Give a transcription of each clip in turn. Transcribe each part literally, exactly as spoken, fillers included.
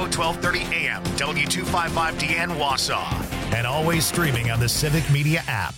twelve thirty A M, W two fifty-five D N Wausau. And always streaming on the Civic Media app.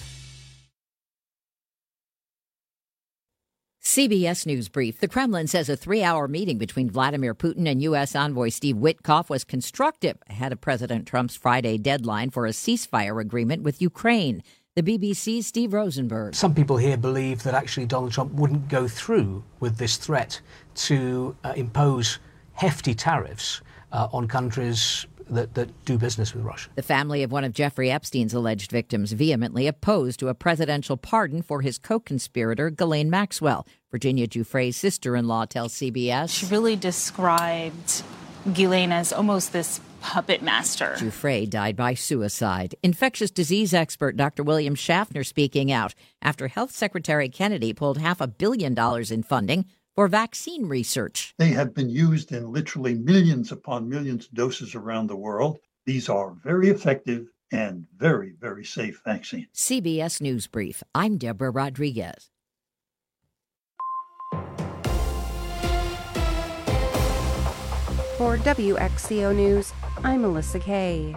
C B S News Brief. The Kremlin says a three-hour meeting between Vladimir Putin and U S envoy Steve Witkoff was constructive ahead of President Trump's Friday deadline for a ceasefire agreement with Ukraine. The B B C's Steve Rosenberg. Some people here believe that actually Donald Trump wouldn't go through with this threat to uh, impose hefty tariffs uh, on countries that, that do business with Russia. The family of one of Jeffrey Epstein's alleged victims vehemently opposed to a presidential pardon for his co-conspirator, Ghislaine Maxwell. Virginia Giuffre's sister-in-law tells C B S. She really described Ghislaine as almost this puppet master. Giuffre died by suicide. Infectious disease expert Doctor William Schaffner speaking out after Health Secretary Kennedy pulled half a billion dollars in funding for vaccine research. They have been used in literally millions upon millions of doses around the world. These are very effective and very, very safe vaccines. C B S News Brief. I'm Deborah Rodriguez. For W X C O News, I'm Melissa Kay.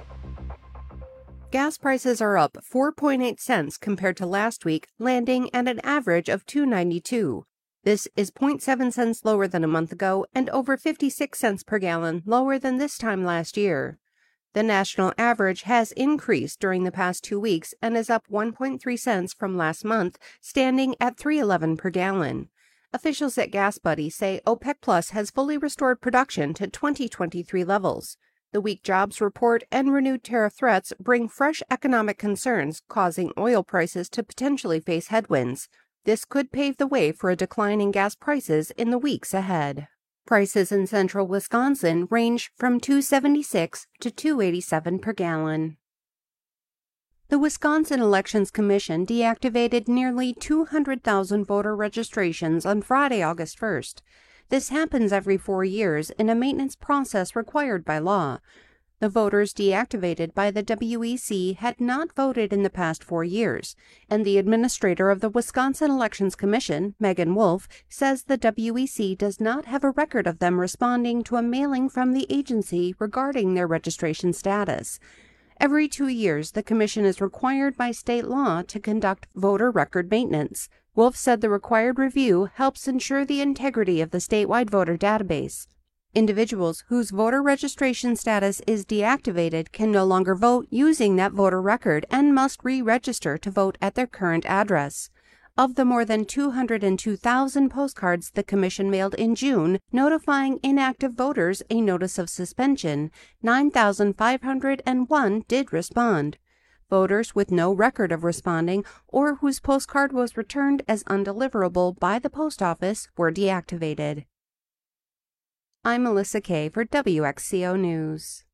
Gas prices are up four point eight cents compared to last week, landing at an average of two dollars and ninety-two cents. This is zero point seven cents lower than a month ago and over fifty-six cents per gallon lower than this time last year. The national average has increased during the past two weeks and is up one point three cents from last month, standing at three dollars and eleven cents per gallon. Officials at GasBuddy say OPEC Plus has fully restored production to twenty twenty-three levels. The weak jobs report and renewed tariff threats bring fresh economic concerns, causing oil prices to potentially face headwinds. This could pave the way for a decline in gas prices in the weeks ahead. Prices in central Wisconsin range from two dollars and seventy-six cents to two dollars and eighty-seven cents per gallon. The Wisconsin Elections Commission deactivated nearly two hundred thousand voter registrations on Friday, August first. This happens every four years in a maintenance process required by law. The voters deactivated by the W E C had not voted in the past four years, and the administrator of the Wisconsin Elections Commission, Megan Wolf, says the W E C does not have a record of them responding to a mailing from the agency regarding their registration status. Every two years, the commission is required by state law to conduct voter record maintenance. Wolf said the required review helps ensure the integrity of the statewide voter database. Individuals whose voter registration status is deactivated can no longer vote using that voter record and must re-register to vote at their current address. Of the more than two hundred two thousand postcards the commission mailed in June notifying inactive voters a notice of suspension, nine thousand five hundred one did respond. Voters with no record of responding or whose postcard was returned as undeliverable by the post office were deactivated. I'm Melissa Kay for W X C O News.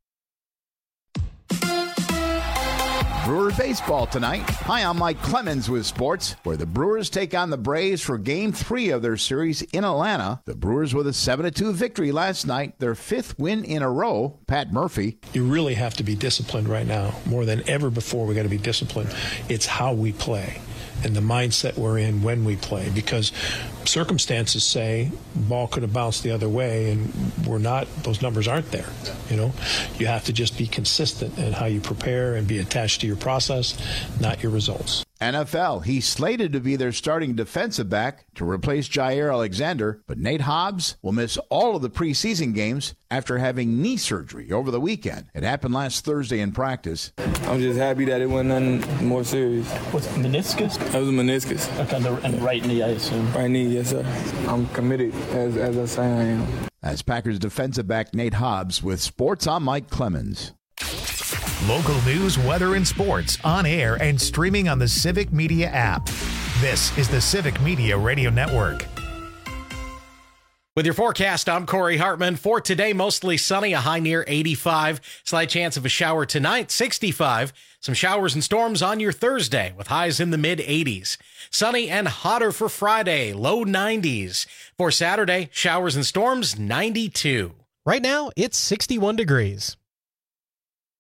Brewer baseball tonight. Hi, I'm Mike Clemens with sports, where the Brewers take on the Braves for Game three of their series in Atlanta. The Brewers with a seven to two victory last night, their fifth win in a row. Pat Murphy. You really have to be disciplined right now. More than ever before, we got to be disciplined. It's how we play and the mindset we're in when we play, because circumstances say ball could have bounced the other way, and we're not, those numbers aren't there. You know, you have to just be consistent in how you prepare and be attached to your process, not your results. N F L, he's slated to be their starting defensive back to replace Jair Alexander, but Nate Hobbs will miss all of the preseason games after having knee surgery over the weekend. It happened last Thursday in practice. I'm just happy that it wasn't nothing more serious. What's meniscus? That was a meniscus. Okay, on the, on the right knee, I assume. Right knee, yes, sir. I'm committed, as, as I say I am. As Packers defensive back Nate Hobbs with sports, I'm Mike Clemens. Local news, weather, and sports on air and streaming on the Civic Media app. This is the Civic Media Radio Network. With your forecast, I'm Corey Hartman. For today, mostly sunny, a high near eighty-five. Slight chance of a shower tonight, sixty-five. Some showers and storms on your Thursday with highs in the mid-eighties. Sunny and hotter for Friday, low nineties. For Saturday, showers and storms, ninety-two. Right now, it's sixty-one degrees.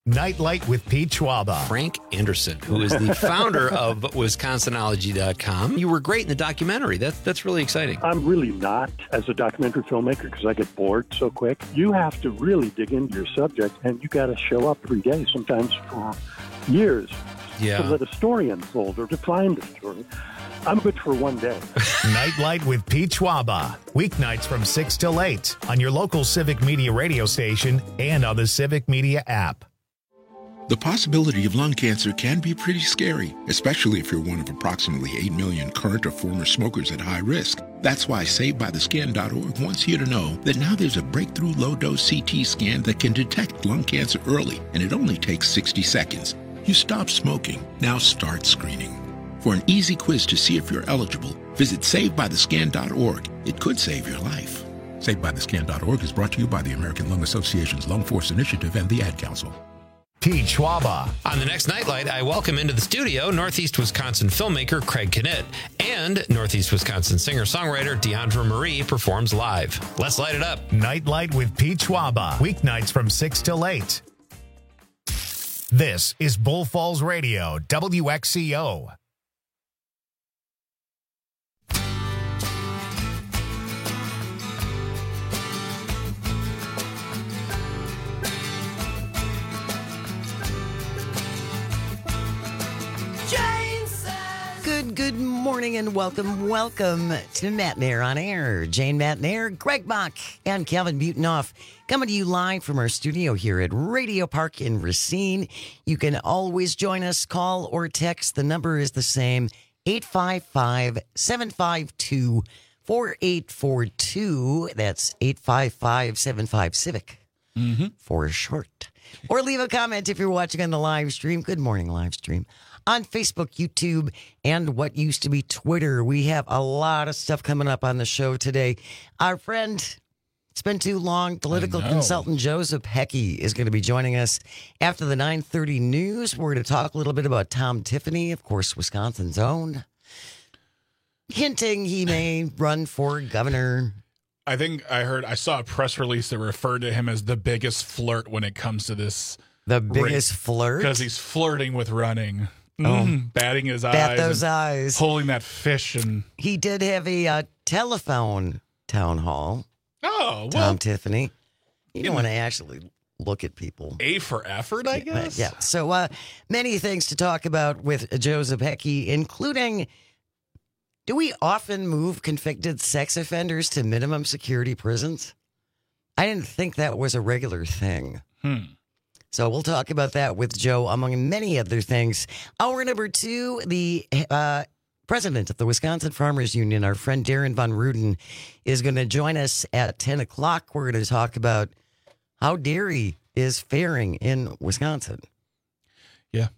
Nightlight with Pete Schwaba. Frank Anderson, who is the founder of Wisconsin ology dot com. You were great in the documentary. That, that's really exciting. I'm really not as a documentary filmmaker because I get bored so quick. You have to really dig into your subject, and you got to show up every day, sometimes for years, yeah. to let a story unfold or to find a story. I'm good for one day. Nightlight with Pete Schwaba. Weeknights from six till eight on your local Civic Media radio station and on the Civic Media app. The possibility of lung cancer can be pretty scary, especially if you're one of approximately eight million current or former smokers at high risk. That's why Saved By The Scan dot org wants you to know that now there's a breakthrough low-dose C T scan that can detect lung cancer early, and it only takes sixty seconds. You stop smoking, now start screening. For an easy quiz to see if you're eligible, visit Saved By The Scan dot org. It could save your life. Saved By The Scan dot org is brought to you by the American Lung Association's Lung Force Initiative and the Ad Council. Pete Schwaba. On the next Nightlight, I welcome into the studio Northeast Wisconsin filmmaker Craig Knitt and Northeast Wisconsin singer-songwriter Deandra Marie performs live. Let's light it up. Nightlight with Pete Schwaba. Weeknights from six till eight. This is Bull Falls Radio, W X C O. Good, good morning and welcome, welcome to Matt Nair on Air. Jane Matt Nair, Greg Bach, and Calvin Butenoff coming to you live from our studio here at Radio Park in Racine. You can always join us, call or text. The number is the same, eight five five, seven five two, four eight four two. That's eight five five, seven five, Civic mm-hmm. for short. Or leave a comment if you're watching on the live stream. Good morning, live stream. On Facebook, YouTube, and what used to be Twitter. We have a lot of stuff coming up on the show today. Our friend, it's been too long, political consultant Joseph Heckey is going to be joining us after the nine thirty news. We're going to talk a little bit about Tom Tiffany, of course, Wisconsin's own, hinting he may run for governor. I think I heard, I saw a press release that referred to him as the biggest flirt when it comes to this. The biggest race, flirt? Because he's flirting with running. Oh. Mm, batting his Bat eyes. those eyes. Holding that fish. And he did have a uh, telephone town hall. Oh, well. Tom Tiffany. You don't want to actually look at people. A for effort, I guess. Yeah. So uh, many things to talk about with Joseph Heckey, including, do we often move convicted sex offenders to minimum security prisons? I didn't think that was a regular thing. Hmm. So we'll talk about that with Joe, among many other things. Hour number two, the uh, president of the Wisconsin Farmers Union, our friend Darren Von Ruden, is going to join us at ten o'clock. We're going to talk about how dairy is faring in Wisconsin. Yeah.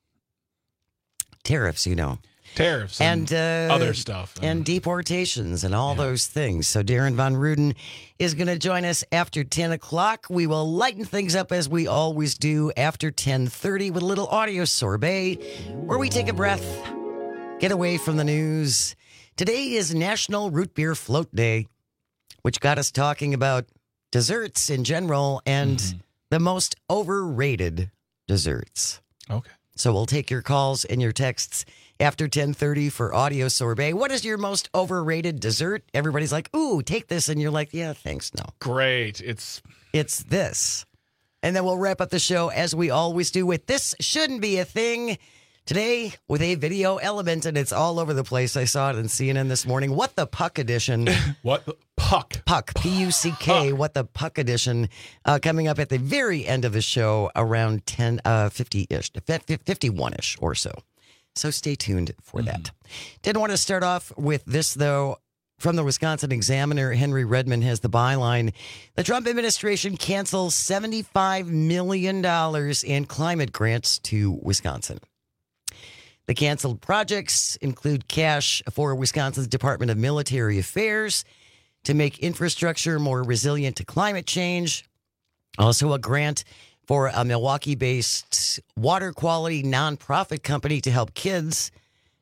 Tariffs, you know. Tariffs and, and uh, other stuff. And, and deportations and all yeah. those things. So Darren Von Ruden is going to join us after ten o'clock. We will lighten things up as we always do after ten thirty with a little audio sorbet where we take a breath, get away from the news. Today is National Root Beer Float Day, which got us talking about desserts in general and mm-hmm. the most overrated desserts. Okay. So we'll take your calls and your texts after ten thirty for audio sorbet. What is your most overrated dessert? Everybody's like, ooh, take this. And you're like, yeah, thanks, no. Great. It's It's this. And then we'll wrap up the show as we always do with This Shouldn't Be a Thing. Today with a video element, and it's all over the place. I saw it in C N N this morning. What the Puck edition. What the Puck? Puck, P U C K, Puck. What the Puck edition, uh, coming up at the very end of the show around ten fifty-ish, fifty-one-ish or so. So stay tuned for mm-hmm. that. Didn't want to start off with this, though. From the Wisconsin Examiner, Henry Redmond has the byline. The Trump administration cancels seventy-five million dollars in climate grants to Wisconsin. The canceled projects include cash for Wisconsin's Department of Military Affairs to make infrastructure more resilient to climate change. Also a grant for a Milwaukee-based water quality nonprofit company to help kids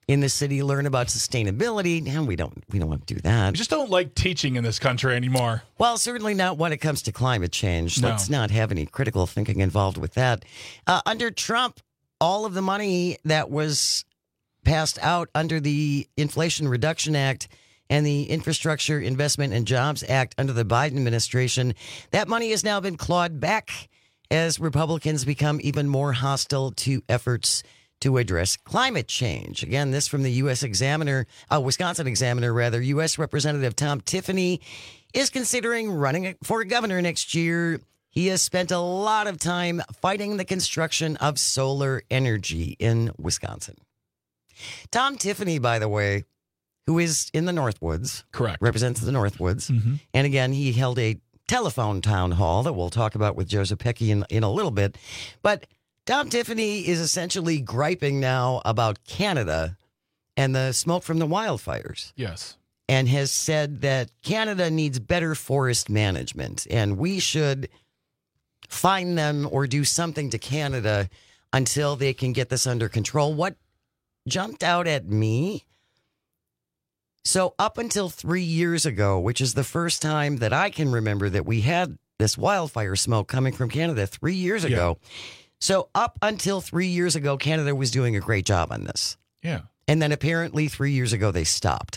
in the city learn about sustainability. And we don't we don't want to do that. We just don't like teaching in this country anymore. Well, certainly not when it comes to climate change. No. Let's not have any critical thinking involved with that. Uh, under Trump, all of the money that was passed out under the Inflation Reduction Act and the Infrastructure Investment and Jobs Act under the Biden administration, that money has now been clawed back as Republicans become even more hostile to efforts to address climate change. Again, this from the U S Examiner, uh, Wisconsin Examiner, rather. U S Representative Tom Tiffany is considering running for governor next year. He has spent a lot of time fighting the construction of solar energy in Wisconsin. Tom Tiffany, by the way, who is in the Northwoods. Correct. Represents the Northwoods. Mm-hmm. And again, he held a telephone town hall that we'll talk about with Joseph Pecky in, in a little bit. But Tom Tiffany is essentially griping now about Canada and the smoke from the wildfires. Yes. And has said that Canada needs better forest management and we should fine them or do something to Canada until they can get this under control. What jumped out at me, so up until three years ago, which is the first time that I can remember that we had this wildfire smoke coming from Canada three years ago. Yeah. So up until three years ago, Canada was doing a great job on this. Yeah. And then apparently three years ago, they stopped.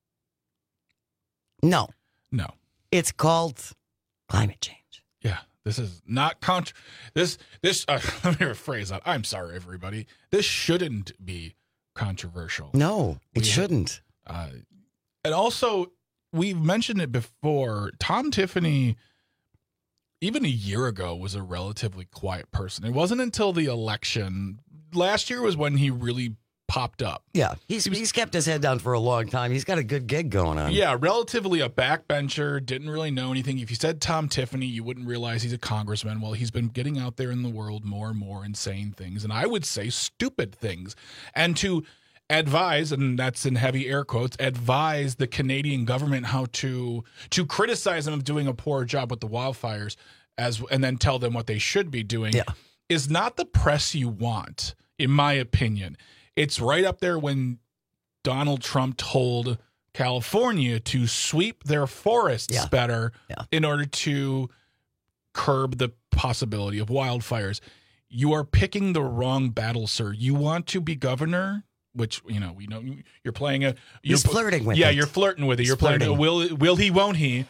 No. No. It's called climate change. Yeah. This is not contr- this this uh, let me rephrase that. I'm sorry, everybody. This shouldn't be controversial. No, it we shouldn't. Have, uh, and also, we've mentioned it before. Tom Tiffany, even a year ago, was a relatively quiet person. It wasn't until the election last year was when he really popped up. Yeah, he's he was, he's kept his head down for a long time. He's got a good gig going on. Yeah, relatively a backbencher, didn't really know anything. If you said Tom Tiffany, you wouldn't realize he's a congressman. Well, he's been getting out there in the world more and more and saying things, and I would say stupid things. And to advise, and that's in heavy air quotes, advise the Canadian government how to to criticize them of doing a poor job with the wildfires, as and then tell them what they should be doing, yeah. is not the press you want, in my opinion. It's right up there when Donald Trump told California to sweep their forests yeah. better yeah. in order to curb the possibility of wildfires. You are picking the wrong battle, sir. You want to be governor, which, you know, we know you're playing a... You're He's flirting with yeah, it. Yeah, you're flirting with it. He's you're playing flirting. a will, will he, won't he?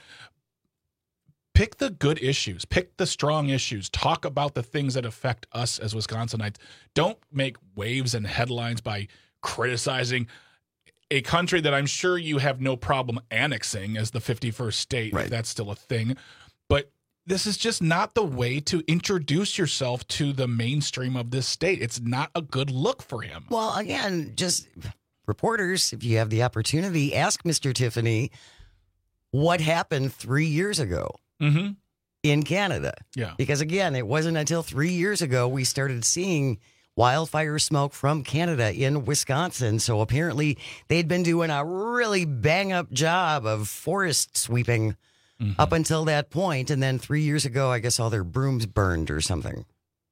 Pick the good issues. Pick the strong issues. Talk about the things that affect us as Wisconsinites. Don't make waves and headlines by criticizing a country that I'm sure you have no problem annexing as the fifty-first state, right. if that's still a thing. But this is just not the way to introduce yourself to the mainstream of this state. It's not a good look for him. Well, again, just reporters, if you have the opportunity, ask Mister Tiffany what happened three years ago. Mm-hmm. In Canada. Yeah. Because again, it wasn't until three years ago we started seeing wildfire smoke from Canada in Wisconsin. So apparently they'd been doing a really bang up job of forest sweeping mm-hmm. up until that point. And then three years ago, I guess all their brooms burned or something.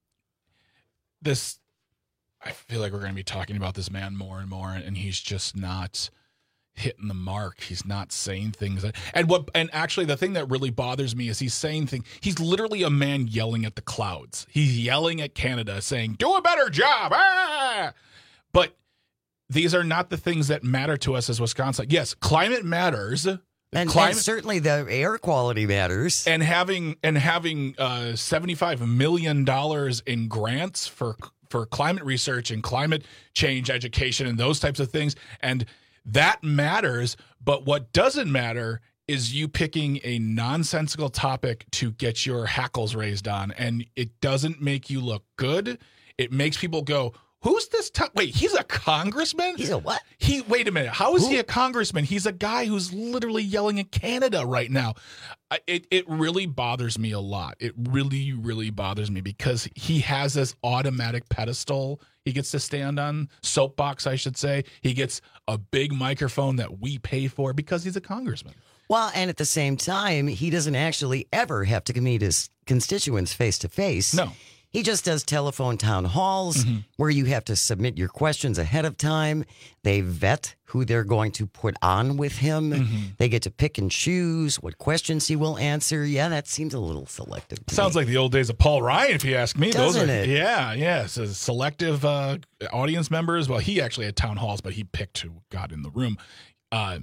This, I feel like we're going to be talking about this man more and more, and he's just not hitting the mark. He's not saying things that, and what and actually the thing that really bothers me is he's saying things. He's literally a man yelling at the clouds. He's yelling at Canada saying, do a better job. Ah! But these are not the things that matter to us as Wisconsin. Yes, climate matters. And, climate, and certainly the air quality matters. And having and having uh, seventy-five million dollars in grants for for climate research and climate change education and those types of things, and that matters, but what doesn't matter is you picking a nonsensical topic to get your hackles raised on, and it doesn't make you look good. It makes people go, who's this? T- Wait, he's a congressman? He's a what? He. Wait a minute. How is Who? he a congressman? He's a guy who's literally yelling at Canada right now. I, it, it really bothers me a lot. It really, really bothers me because he has this automatic pedestal he gets to stand on, soapbox, I should say. He gets a big microphone that we pay for because he's a congressman. Well, and at the same time, he doesn't actually ever have to meet his constituents face to face. No. He just does telephone town halls Mm-hmm. where you have to submit your questions ahead of time. They vet who they're going to put on with him. Mm-hmm. They get to pick and choose what questions he will answer. Yeah, that seems a little selective. To Sounds me. like the old days of Paul Ryan, if you ask me. Doesn't Those are, it? Yeah, yeah. So selective uh, audience members. Well, he actually had town halls, but he picked who got in the room. Uh,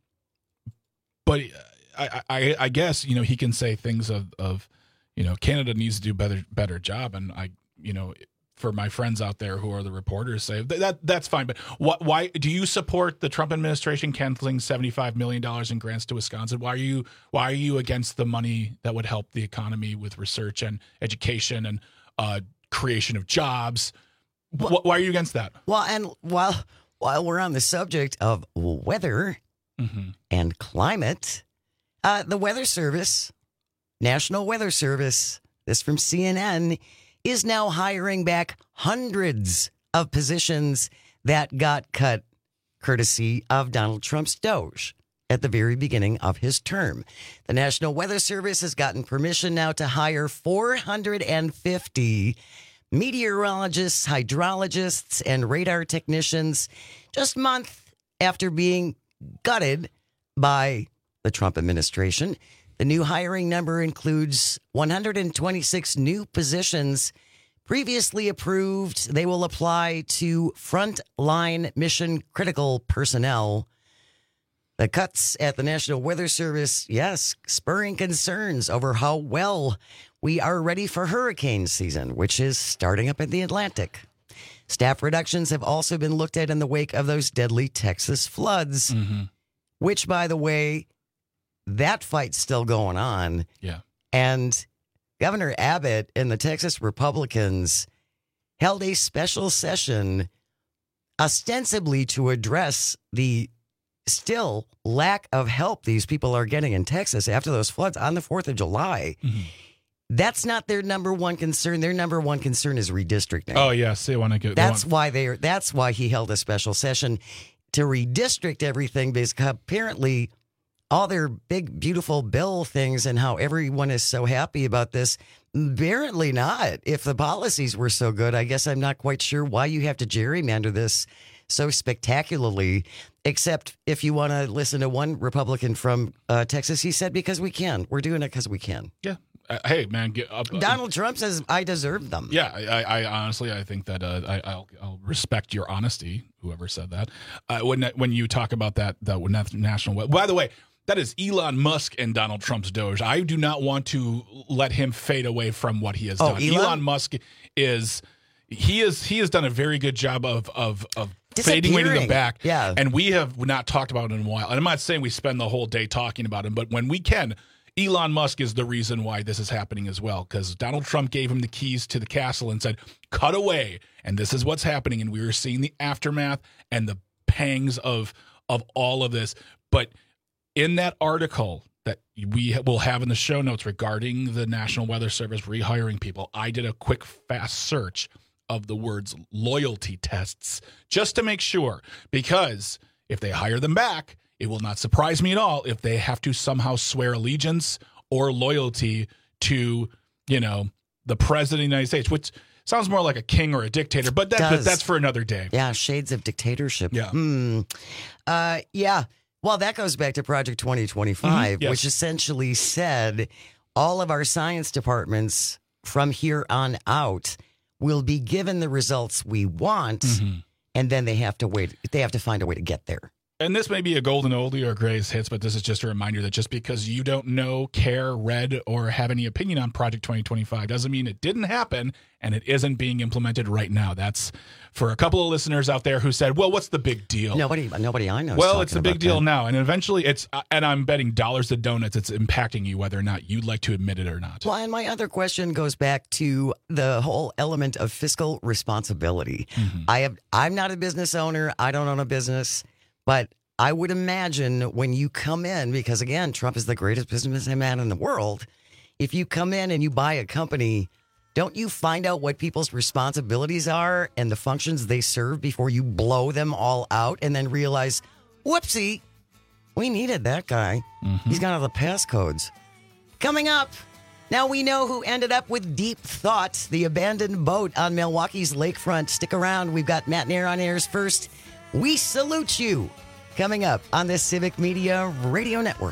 but I, I, I guess, you know, he can say things of, of, you know, Canada needs to do better, better job. And I, you know, for my friends out there who are the reporters, say that, that that's fine. But what, why do you support the Trump administration canceling seventy-five million dollars in grants to Wisconsin? Why are you, why are you against the money that would help the economy with research and education and uh, creation of jobs? Well, why are you against that? Well, and while while we're on the subject of weather mm-hmm. and climate, uh, the Weather Service, National Weather Service, this from C N N, is now hiring back hundreds of positions that got cut courtesy of Donald Trump's Doge at the very beginning of his term. The National Weather Service has gotten permission now to hire four hundred fifty meteorologists, hydrologists, and radar technicians just a month after being gutted by the Trump administration. The new hiring number includes one hundred twenty-six new positions previously approved. They will apply to frontline mission critical personnel. The cuts at the National Weather Service, yes, spurring concerns over how well we are ready for hurricane season, which is starting up in the Atlantic. Staff reductions have also been looked at in the wake of those deadly Texas floods, mm-hmm. which, by the way, that fight's still going on. Yeah. And Governor Abbott and the Texas Republicans held a special session ostensibly to address the still lack of help these people are getting in Texas after those floods on the fourth of July. Mm-hmm. That's not their number one concern. Their number one concern is redistricting. Oh, yes. They want to get. That's want- why they are. That's why he held a special session to redistrict everything, because apparently all their big, beautiful bill things and how everyone is so happy about this. Apparently not. If the policies were so good, I guess I'm not quite sure why you have to gerrymander this so spectacularly, except if you want to listen to one Republican from uh, Texas, he said, because we can. We're doing it because we can. Yeah. Uh, hey, man. Get up. Donald Trump says, I deserve them. Yeah. I, I honestly, I think that uh, I, I'll, I'll respect your honesty, whoever said that. Uh, when when you talk about that, that national. By the way, that is Elon Musk and Donald Trump's Doge. I do not want to let him fade away from what he has oh, done. Elon? Elon Musk is he is he has done a very good job of of of fading way to the back. Yeah. And we have not talked about it in a while. And I'm not saying we spend the whole day talking about him, but when we can, Elon Musk is the reason why this is happening as well, because Donald Trump gave him the keys to the castle and said, cut away. And this is what's happening. And we were seeing the aftermath and the pangs of of all of this. But in that article that we will have in the show notes regarding the National Weather Service rehiring people, I did a quick, fast search of the words loyalty tests just to make sure, because if they hire them back, it will not surprise me at all if they have to somehow swear allegiance or loyalty to, you know, the president of the United States, which sounds more like a king or a dictator, but, that, but that's for another day. Yeah, shades of dictatorship. Yeah. Hmm. Uh, yeah. Well, that goes back to Project twenty twenty-five, Mm-hmm. Yes. which essentially said all of our science departments from here on out will be given the results we want, Mm-hmm. and then they have to wait. They have to find a way to get there. And this may be a golden oldie or greatest hits, but this is just a reminder that just because you don't know, care, read, or have any opinion on Project twenty twenty-five doesn't mean it didn't happen and it isn't being implemented right now. That's for a couple of listeners out there who said, well, what's the big deal? Nobody, nobody I know. is Well, talking it's the big about deal that. now. And eventually it's, and I'm betting dollars to donuts, it's impacting you whether or not you'd like to admit it or not. Well, and my other question goes back to the whole element of fiscal responsibility. Mm-hmm. I have, I'm not a business owner. I don't own a business, but I would imagine when you come in, because again, Trump is the greatest businessman in the world. If you come in and you buy a company, don't you find out what people's responsibilities are and the functions they serve before you blow them all out and then realize, whoopsie, we needed that guy. Mm-hmm. He's got all the passcodes. Coming up, Now we know who ended up with Deep Thought, the abandoned boat on Milwaukee's lakefront. Stick around. We've got Matt Nair on airs first. We salute you. Coming up on the Civic Media Radio Network.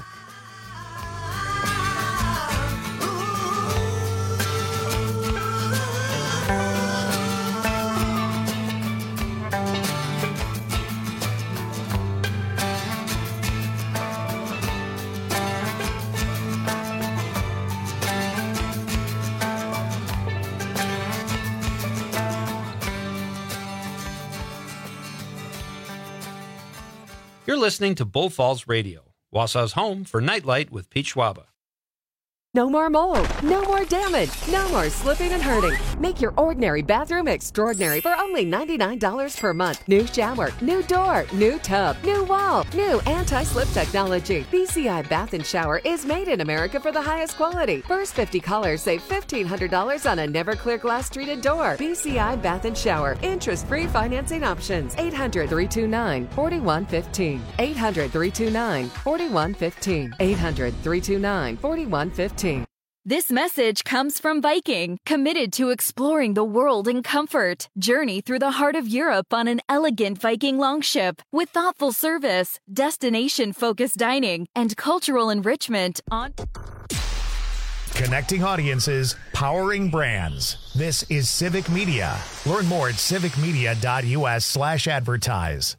You're listening to Bull Falls Radio, Wausau's home for Nightlight with Pete Schwaba. No more mold, no more damage, no more slipping and hurting. Make your ordinary bathroom extraordinary for only ninety-nine dollars per month. New shower, new door, new tub, new wall, new anti-slip technology. B C I Bath and Shower is made in America for the highest quality. First fifty callers save fifteen hundred dollars on a never clear glass treated door. B C I Bath and Shower. Interest-free financing options. eight hundred, three two nine, four one one five. eight hundred, three two nine, four one one five. eight hundred, three two nine, four one one five. This message comes from Viking, committed to exploring the world in comfort. Journey through the heart of Europe on an elegant Viking longship with thoughtful service, destination-focused dining, and cultural enrichment on... Connecting audiences, powering brands. This is Civic Media. Learn more at civicmedia.us slash advertise.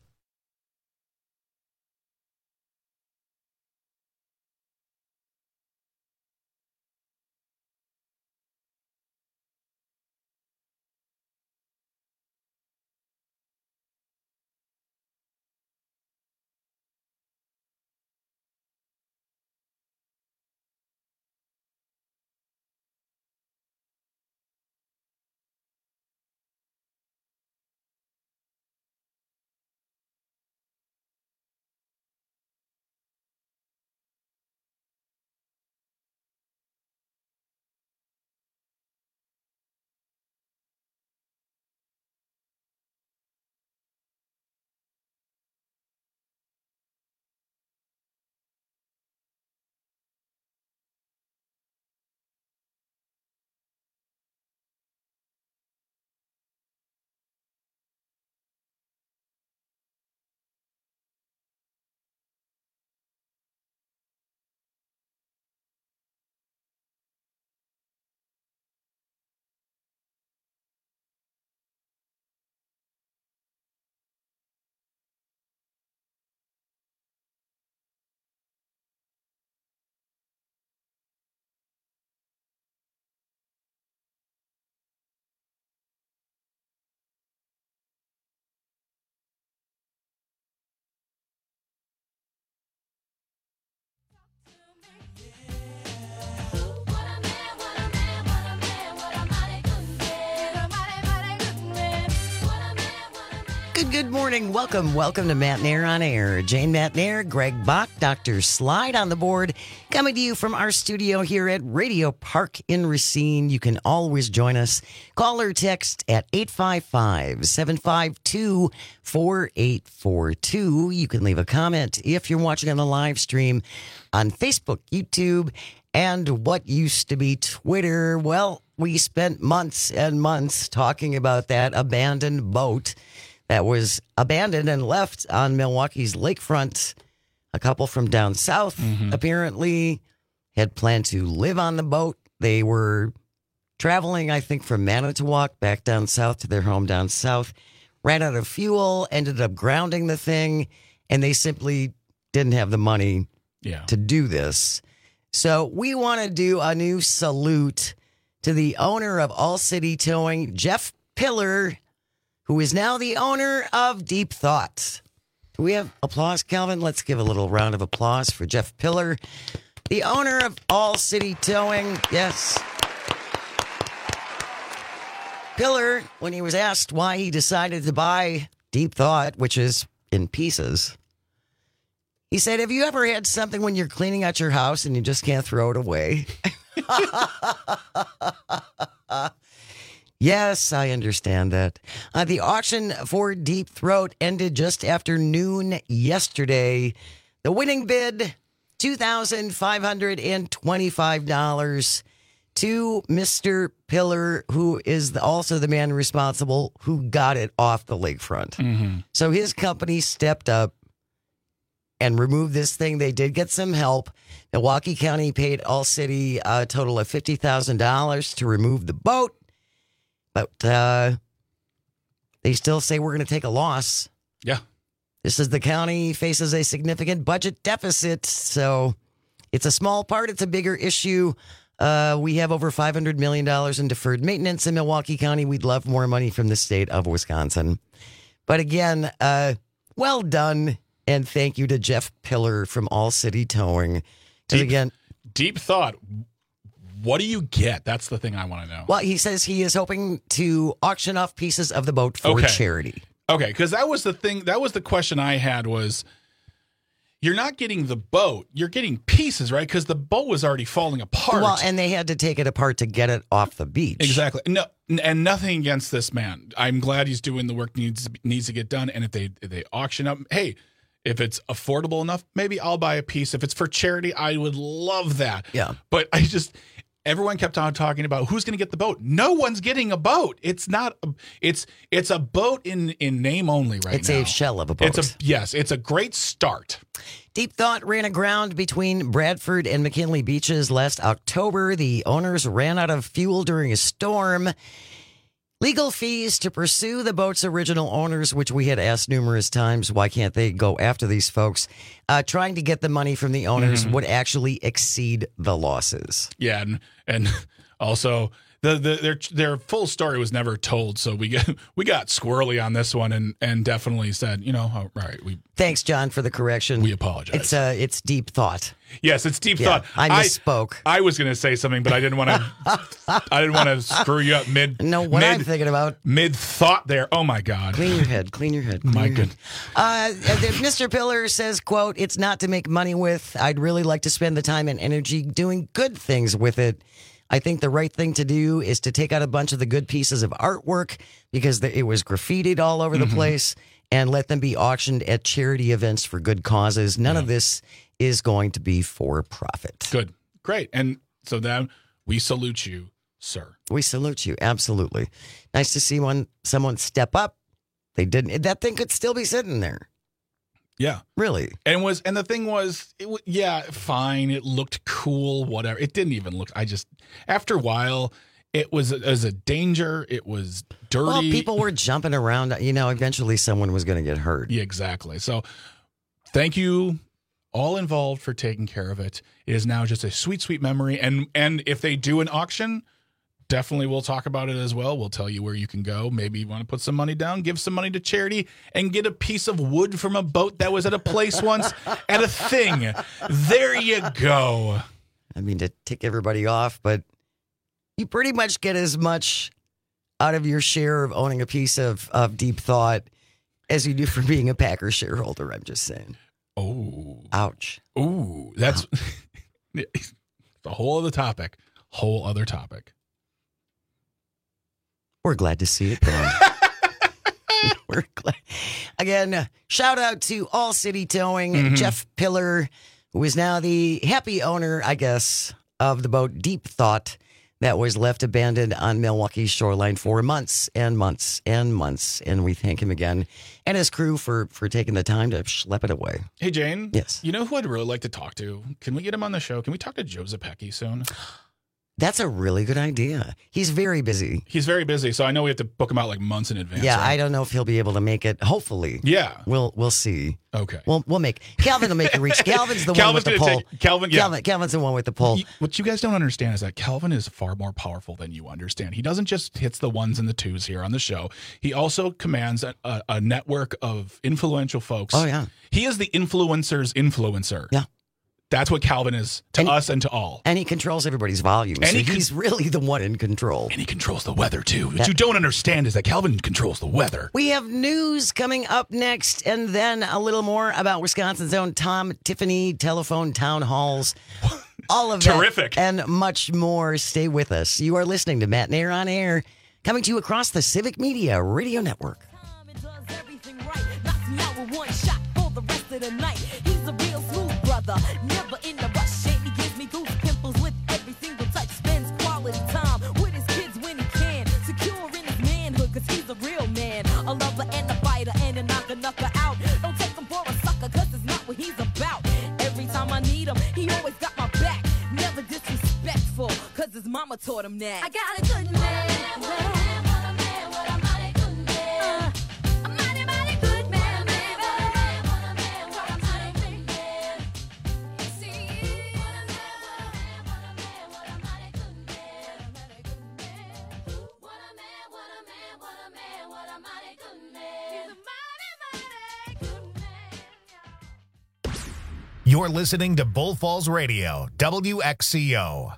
Good, good morning. Welcome, welcome to Matt Nair on Air. Jane Matt Nair, Greg Bach, Doctor Slide on the board, coming to you from our studio here at Radio Park in Racine. You can always join us. Call or text at eight five five, seven five two, four eight four two. You can leave a comment if you're watching on the live stream on Facebook, YouTube, and what used to be Twitter. Well, we spent months and months talking about that abandoned boat that was abandoned and left on Milwaukee's lakefront. A couple from down south mm-hmm. apparently had planned to live on the boat. They were traveling, I think, from Manitowoc back down south to their home down south. Ran out of fuel, ended up grounding the thing, and they simply didn't have the money yeah. to do this. So we want to do a new salute to the owner of All City Towing, Jeff Pillar, who is now the owner of Deep Thought. Do we have applause, Calvin? Let's give a little round of applause for Jeff Pillar, the owner of All City Towing. Yes. Pillar, when he was asked why he decided to buy Deep Thought, which is in pieces, he said, have you ever had something when you're cleaning out your house and you just can't throw it away? Yes, I understand that. Uh, the auction for Deep Throat ended just after noon yesterday. The winning bid, two thousand five hundred twenty-five dollars. to Mister Pillar, who is the, also the man responsible who got it off the lakefront. Mm-hmm. So his company stepped up and removed this thing. They did get some help. Milwaukee County paid All City a total of fifty thousand dollars to remove the boat. But uh, they still say we're going to take a loss. Yeah. This is the county faces a significant budget deficit. So it's a small part. It's a bigger issue. Uh, we have over five hundred million dollars in deferred maintenance in Milwaukee County. We'd love more money from the state of Wisconsin. But again, uh, well done. And thank you to Jeff Pillar from All City Towing. Deep, again, deep thought. What do you get? That's the thing I want to know. Well, he says he is hoping to auction off pieces of the boat for Okay. charity. Okay, because that was the thing. That was the question I had was, you're not getting the boat. You're getting pieces, right? Because the boat was already falling apart. Well, and they had to take it apart to get it off the beach. Exactly. No, and nothing against this man. I'm glad he's doing the work needs needs to get done. And if they if they auction up, hey, if it's affordable enough, maybe I'll buy a piece. If it's for charity, I would love that. Yeah. But I just everyone kept on talking about who's going to get the boat. No one's getting a boat. It's not. A, it's it's a boat in in name only right It's now. a shell of a boat. It's a yes. It's a great start. Deep Thought ran aground between Bradford and McKinley beaches last October. The owners ran out of fuel during a storm. Legal fees to pursue the boat's original owners, which we had asked numerous times, why can't they go after these folks? Uh, trying to get the money from the owners Mhm. would actually exceed the losses. Yeah, and and also the, the their their full story was never told, so we got we got squirrely on this one, and and definitely said, you know, oh, right, we Thanks, John, for the correction. we apologize. It's uh, it's Deep Thought. Yes, it's deep Yeah, thought. I misspoke. I, I was going to say something, but I didn't want to. I didn't want to screw you up mid. Know what mid, I'm thinking about. Mid thought there. Oh my God. Clean your head. Clean your head. Clean My your good. head. Uh, Mister Pillar says, quote, "It's not to make money with. I'd really like to spend the time and energy doing good things with it. I think the right thing to do is to take out a bunch of the good pieces of artwork because the, it was graffitied all over the Mhm. place and let them be auctioned at charity events for good causes. None of this is going to be for profit." Good. Great. And so then we salute you, sir. We salute you. Absolutely. Nice to see one someone step up. They didn't. That thing could still be sitting there. Yeah. Really. And was and the thing was, it w- yeah, fine. It looked cool. Whatever. It didn't even look. I just after a while, it was a, as a danger. It was dirty. Well, people were jumping around. You know, eventually someone was going to get hurt. Yeah, exactly. So, thank you, all involved, for taking care of it. It is now just a sweet, sweet memory. And and if they do an auction, definitely we'll talk about it as well. We'll tell you where you can go. Maybe you want to put some money down, give some money to charity, and get a piece of wood from a boat that was at a place once at a thing. There you go. I mean, to tick everybody off, but you pretty much get as much out of your share of owning a piece of, of Deep Thought as you do for being a Packer shareholder. I'm just saying. Oh. Ouch. Ooh, that's it's a whole other topic. Whole other topic. We're glad to see it gone. We're glad. Again, uh, shout out to All City Towing, Mhm. Jeff Pillar, who is now the happy owner, I guess, of the boat Deep Thought that was left abandoned on Milwaukee's shoreline for months and months and months. And we thank him again and his crew for, for taking the time to schlep it away. Hey, Jane. Yes. You know who I'd really like to talk to? Can we get him on the show? Can we talk to Joe Zepecki soon? That's a really good idea. He's very busy. He's very busy, so I know we have to book him out like months in advance. Yeah, right? I don't know if he'll be able to make it. Hopefully. Yeah. We'll we'll see. Okay. We'll we'll make Calvin will make a reach. Calvin's the Calvin's one with the gonna pole. take- Calvin, yeah. Calvin, Calvin's the one with the pole. What you guys don't understand is that Calvin is far more powerful than you understand. He doesn't just hits the ones and the twos here on the show. He also commands a, a, a network of influential folks. Oh, yeah. He is the influencer's influencer. Yeah. That's what Calvin is to And- us and to all. And he controls everybody's volume. And so he con- he's really the one in control. And he controls the weather, too. What That- you don't understand is that Calvin controls the weather. We have news coming up next, and then a little more about Wisconsin's own Tom Tiffany telephone town halls. All of that Terrific. and much more. Stay with us. You are listening to Matt Nair on Air, coming to you across the Civic Media Radio Network. Knocks me out with one shot for the rest of the night. He's a real smooth brother, never in a rush. And he gives me goose pimples with every single touch. Spends quality mama taught him that. I got a good man. You're listening to Bull Falls Radio, W X C O.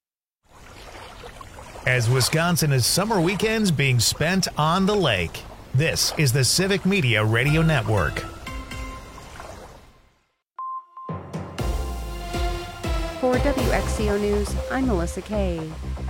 As Wisconsin is summer weekends being spent on the lake, this is the Civic Media Radio Network. For W X C O News, I'm Melissa Kay.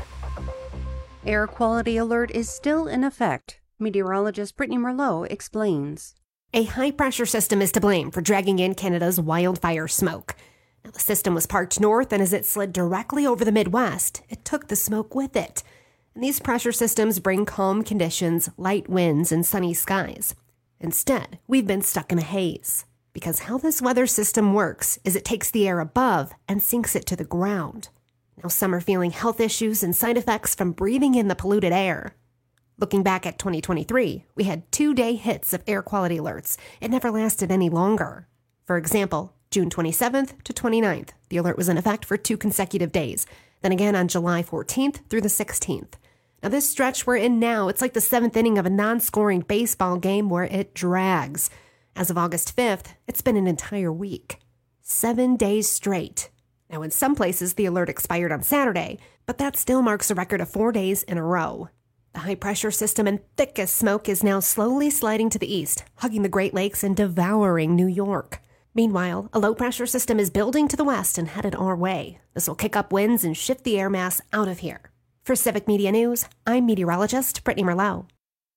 Air quality alert is still in effect. Meteorologist Brittany Merlot explains. A high-pressure system is to blame for dragging in Canada's wildfire smoke. Now, the system was parked north, and as it slid directly over the Midwest, it took the smoke with it. And these pressure systems bring calm conditions, light winds, and sunny skies. Instead, we've been stuck in a haze. Because how this weather system works is it takes the air above and sinks it to the ground. Now some are feeling health issues and side effects from breathing in the polluted air. Looking back at twenty twenty-three, we had two-day hits of air quality alerts. It never lasted any longer. For example, June twenty-seventh to twenty-ninth, the alert was in effect for two consecutive days. Then again on July fourteenth through the sixteenth. Now this stretch we're in now, it's like the seventh inning of a non-scoring baseball game where it drags. As of August fifth, it's been an entire week. Seven days straight. Now in some places, the alert expired on Saturday, but that still marks a record of four days in a row. The high-pressure system and thickest smoke is now slowly sliding to the east, hugging the Great Lakes and devouring New York. Meanwhile, a low-pressure system is building to the west and headed our way. This will kick up winds and shift the air mass out of here. For Civic Media News, I'm meteorologist Brittany Merlot.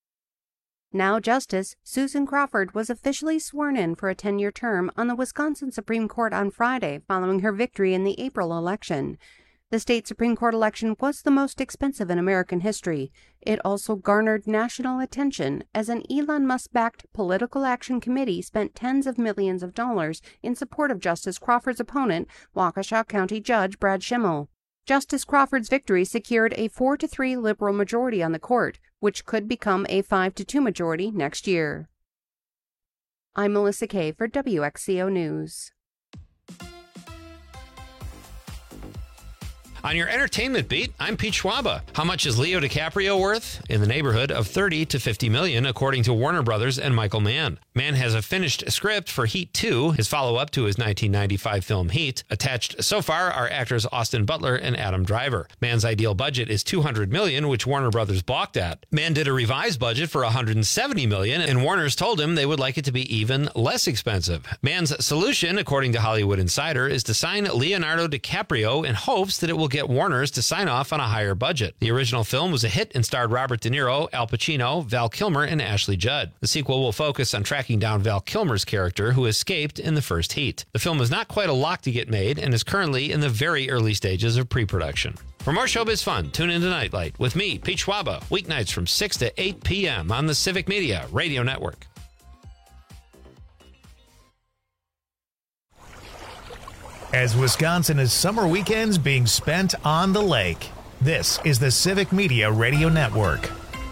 Now Justice Susan Crawford was officially sworn in for a ten-year term on the Wisconsin Supreme Court on Friday following her victory in the April election. The state Supreme Court election was the most expensive in American history. It also garnered national attention as an Elon Musk-backed political action committee spent tens of millions of dollars in support of Justice Crawford's opponent, Waukesha County Judge Brad Schimmel. Justice Crawford's victory secured a four to three liberal majority on the court, which could become a five to two majority next year. I'm Melissa Kay for W X C O News. On your entertainment beat, I'm Pete Schwaba. How much is Leo DiCaprio worth? In the neighborhood of thirty to fifty million, according to Warner Brothers and Michael Mann. Mann has a finished script for Heat two, his follow-up to his nineteen ninety-five film Heat. Attached so far are actors Austin Butler and Adam Driver. Mann's ideal budget is two hundred million dollars, which Warner Brothers balked at. Mann did a revised budget for one hundred seventy million dollars, and Warner's told him they would like it to be even less expensive. Mann's solution, according to Hollywood Insider, is to sign Leonardo DiCaprio in hopes that it will get Warner's to sign off on a higher budget. The original film was a hit and starred Robert De Niro, Al Pacino, Val Kilmer, and Ashley Judd. The sequel will focus on tracking down Val Kilmer's character, who escaped in the first Heat. The film is not quite a lock to get made and is currently in the very early stages of pre-production. For more showbiz fun, tune into Nightlight with me, Pete Schwaba, weeknights from six to eight p.m. on the Civic Media Radio Network. As Wisconsin is summer weekends being spent on the lake, this is the Civic Media Radio Network.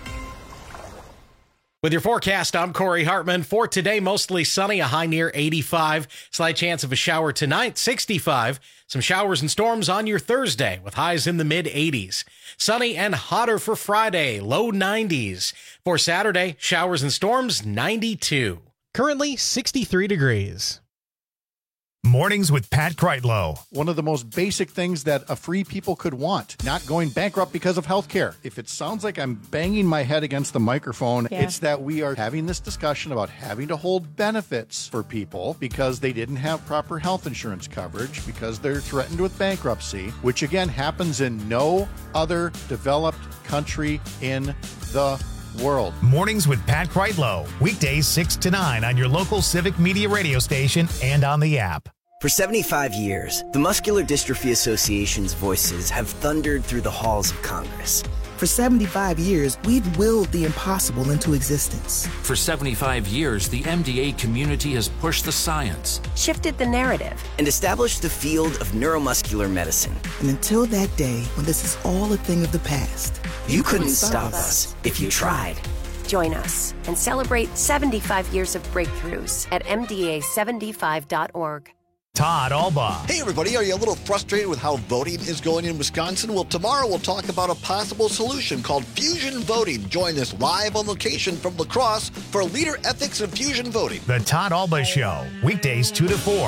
With your forecast, I'm Corey Hartman. For today, mostly sunny, a high near eighty-five. Slight chance of a shower tonight, sixty-five. Some showers and storms on your Thursday with highs in the mid-eighties. Sunny and hotter for Friday, low nineties. For Saturday, showers and storms, ninety-two. Currently, sixty-three degrees. Mornings with Pat Kreitlow. One of the most basic things that a free people could want, not going bankrupt because of health care. If it sounds like I'm banging my head against the microphone, yeah. It's that we are having this discussion about having to hold benefits for people because they didn't have proper health insurance coverage, because they're threatened with bankruptcy, which again happens in no other developed country in the world. Mornings with Pat Kreitlow. Weekdays six to nine on your local Civic Media radio station and on the app. For seventy-five years, the Muscular Dystrophy Association's voices have thundered through the halls of Congress. For seventy-five years, we've willed the impossible into existence. For seventy-five years, the M D A community has pushed the science, shifted the narrative, and established the field of neuromuscular medicine. And until that day when this is all a thing of the past, you, you couldn't, couldn't stop us, us if you tried. Join us and celebrate seventy-five years of breakthroughs at M D A seventy-five dot org. Todd Albaugh. Hey, everybody. Are you a little frustrated with how voting is going in Wisconsin? Well, tomorrow we'll talk about a possible solution called fusion voting. Join us live on location from La Crosse for Leader Ethics and Fusion Voting. The Todd Albaugh Show, weekdays two to four.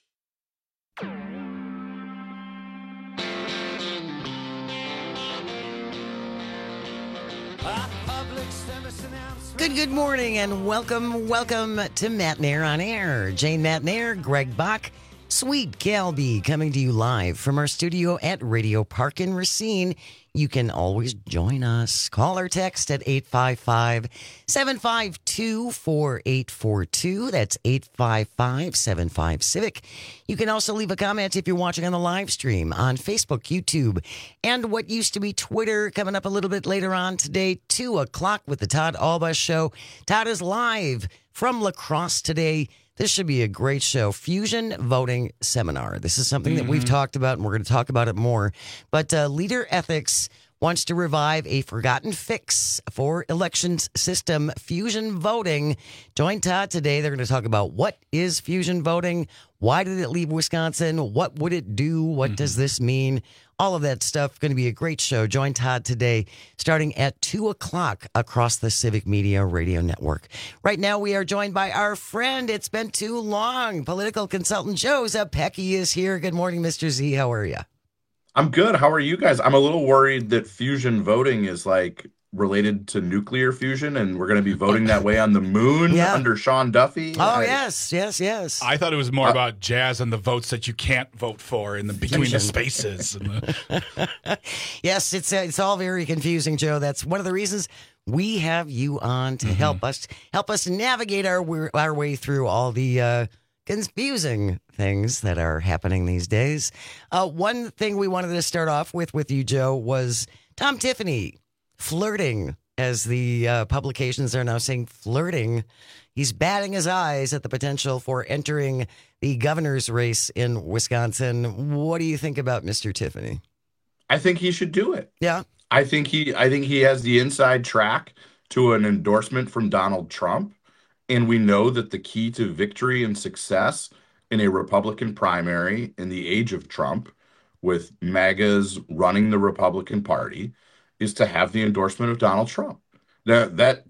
Good, good morning, and welcome, welcome to Matt Nair on Air. Jane Matt Nair, Greg Bach, Sweet Galby, coming to you live from our studio at Radio Park in Racine. You can always join us. Call or text at eight five five, seven five two, four eight four two. That's eight five five, seven five, CIVIC. You can also leave a comment if you're watching on the live stream on Facebook, YouTube, and what used to be Twitter. Coming up a little bit later on today, two o'clock with the Todd Albaugh Show. Todd is live from La Crosse today. This should be a great show. Fusion Voting Seminar. This is something mm-hmm. that we've talked about, and we're going to talk about it more. But uh, Leader Ethics wants to revive a forgotten fix for elections system, fusion voting. Join Todd today. They're going to talk about what is fusion voting, why did it leave Wisconsin, what would it do, what mm-hmm. does this mean, all of that stuff. Going to be a great show. Join Todd today starting at two o'clock across the Civic Media Radio Network. Right now we are joined by our friend, it's been too long, political consultant Joe Zepecki is here. Good morning, Mister Z. How are you? I'm good. How are you guys? I'm a little worried that fusion voting is like related to nuclear fusion, and we're going to be voting that way on the moon yeah. under Sean Duffy. Oh, I, yes, yes, yes. I thought it was more uh, about jazz and the votes that you can't vote for in the between fusion. the spaces. And the... yes, it's uh, it's all very confusing, Joe. That's one of the reasons we have you on to mm-hmm. help us help us navigate our our way through all the uh, confusing things that are happening these days. Uh, one thing we wanted to start off with with you, Joe, was Tom Tiffany flirting, as the uh, publications are now saying flirting. He's batting his eyes at the potential for entering the governor's race in Wisconsin. What do you think about Mister Tiffany? I think he should do it. Yeah. I think he I think he has the inside track to an endorsement from Donald Trump. And we know that the key to victory and success in a Republican primary in the age of Trump, with MAGAs running the Republican Party, is to have the endorsement of Donald Trump. That that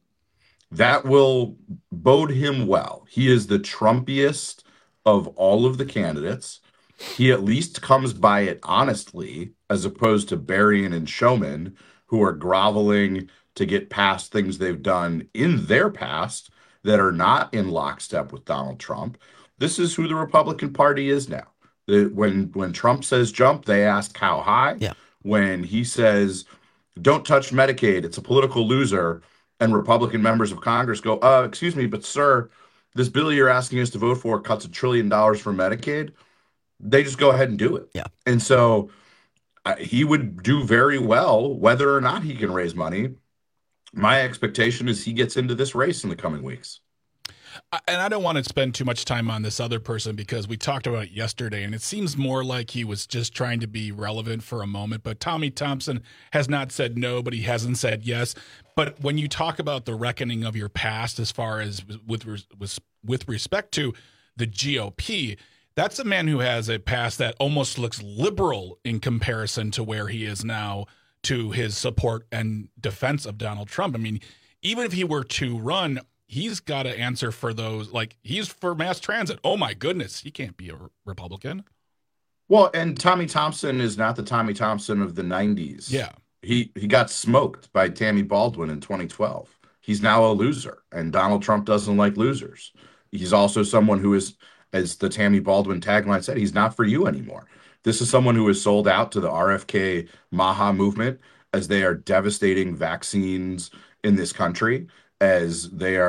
that will bode him well. He is the Trumpiest of all of the candidates. He at least comes by it honestly, as opposed to Berrien and Showman, who are groveling to get past things they've done in their past that are not in lockstep with Donald Trump. This is who the Republican Party is now. The, when when Trump says jump, they ask how high. Yeah. When he says don't touch Medicaid, it's a political loser, and Republican members of Congress go, uh, excuse me, but sir, this bill you're asking us to vote for cuts a trillion dollars from Medicaid. They just go ahead and do it. Yeah. And so uh, he would do very well, whether or not he can raise money. My expectation is he gets into this race in the coming weeks. And I don't want to spend too much time on this other person because we talked about it yesterday, and it seems more like he was just trying to be relevant for a moment. But Tommy Thompson has not said no, but he hasn't said yes. But when you talk about the reckoning of your past as far as with with, with respect to the G O P, that's a man who has a past that almost looks liberal in comparison to where he is now to his support and defense of Donald Trump. I mean, even if he were to run, he's got to answer for those. Like, he's for mass transit. Oh, my goodness. He can't be a Republican. Well, and Tommy Thompson is not the Tommy Thompson of the nineties. Yeah. He he got smoked by Tammy Baldwin in twenty twelve. He's now a loser, and Donald Trump doesn't like losers. He's also someone who is, as the Tammy Baldwin tagline said, he's not for you anymore. This is someone who is sold out to the R F K Maha movement as they are devastating vaccines in this country, as they are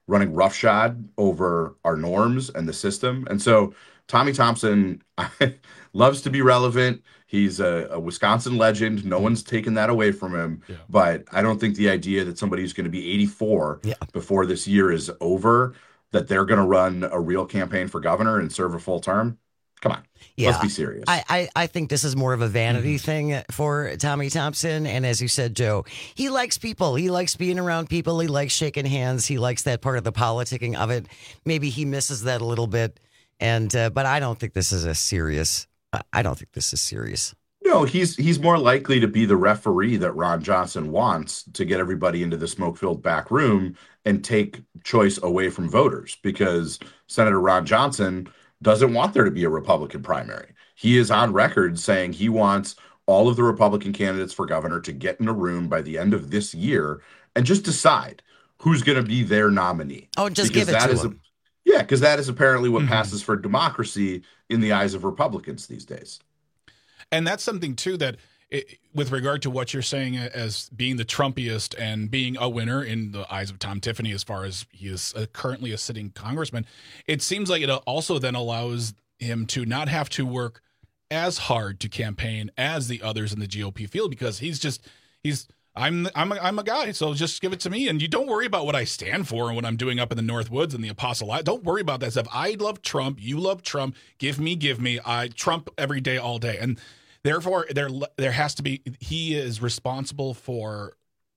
running roughshod over our norms and the system. And so Tommy Thompson loves to be relevant. He's a, a Wisconsin legend. No one's taken that away from him. Yeah. But I don't think the idea that somebody who's going to be eighty-four yeah. before this year is over, that they're going to run a real campaign for governor and serve a full term. Come on. Yeah. Let's be serious. I, I, I think this is more of a vanity mm-hmm. thing for Tommy Thompson. And as you said, Joe, he likes people. He likes being around people. He likes shaking hands. He likes that part of the politicking of it. Maybe he misses that a little bit. And uh, but I don't think this is a serious. I don't think this is serious. No, he's he's more likely to be the referee that Ron Johnson wants to get everybody into the smoke-filled back room and take choice away from voters, because Senator Ron Johnson doesn't want there to be a Republican primary. He is on record saying he wants all of the Republican candidates for governor to get in a room by the end of this year and just decide who's going to be their nominee. Oh, just because give it that to is him. A, yeah, because that is apparently what Mm-hmm. passes for democracy in the eyes of Republicans these days. And that's something, too, that it, with regard to what you're saying as being the Trumpiest and being a winner in the eyes of Tom Tiffany, as far as he is uh, currently a sitting congressman, it seems like it also then allows him to not have to work as hard to campaign as the others in the G O P field, because he's just he's I'm I'm a, I'm a guy, so just give it to me, and you don't worry about what I stand for and what I'm doing up in the North Woods and the Apostle. I don't worry about that stuff. I love Trump. You love Trump. Give me, give me. I Trump every day, all day, and therefore there there has to be. He is responsible for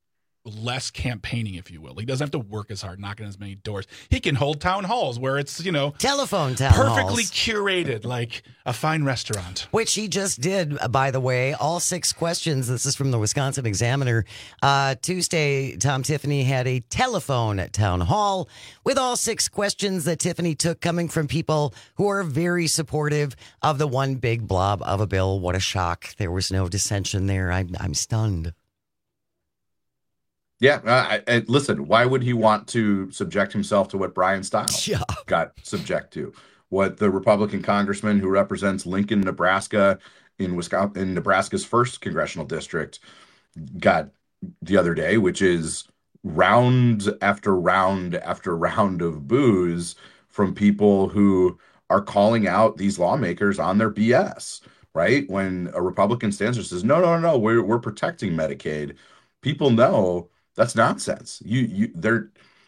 less campaigning, if you will. He doesn't have to work as hard, knocking as many doors. He can hold town halls where it's, you know, telephone town perfectly halls. Curated like a fine restaurant. Which he just did, by the way. All six questions. This is from the Wisconsin Examiner. Uh, Tuesday, Tom Tiffany had a telephone at town hall with all six questions that Tiffany took coming from people who are very supportive of the one big blob of a bill. What a shock. There was no dissension there. I'm, I'm stunned. Yeah, uh, I, I, listen, why would he want to subject himself to what Brian Stiles yeah. got subject to? What the Republican congressman who represents Lincoln, Nebraska, in Wisconsin, in Nebraska's first congressional district, got the other day, which is round after round after round of boos from people who are calling out these lawmakers on their B S, right? When a Republican stands there and says, no, no, no, we're, we're protecting Medicaid, people know that's nonsense. You, you, there.